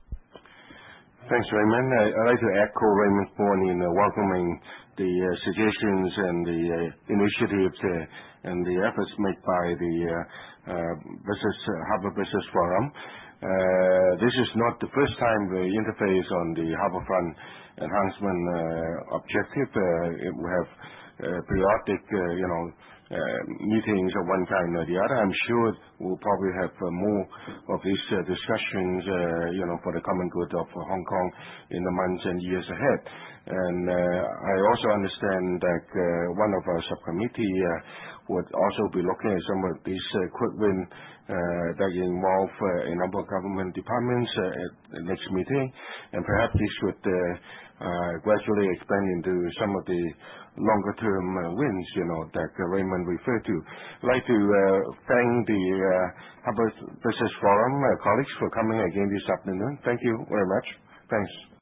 Thanks, Raymond. I, I'd like to echo Raymond's point in uh, welcoming the uh, suggestions and the uh, initiatives uh, and the efforts made by the uh, uh, business, uh, Harbour Business Forum. Uh, this is not the first time we interface on the harbourfront enhancement uh, objective. Uh, we have uh, periodic, uh, you know, uh, meetings of one kind or the other. I'm sure we'll probably have uh, more of these uh, discussions, uh, you know, for the common good of uh, Hong Kong in the months and years ahead. And uh, I also understand that uh, one of our subcommittee uh, would also be looking at some of these uh, quick win uh, that involve uh, a number of government departments uh, at the next meeting, and perhaps this should uh, uh, gradually expand into some of the longer-term uh, wins, you know, that uh, Raymond referred to. I'd like to uh, thank the uh, Harbour Business Forum uh, colleagues for coming again this afternoon. Thank you very much. Thanks.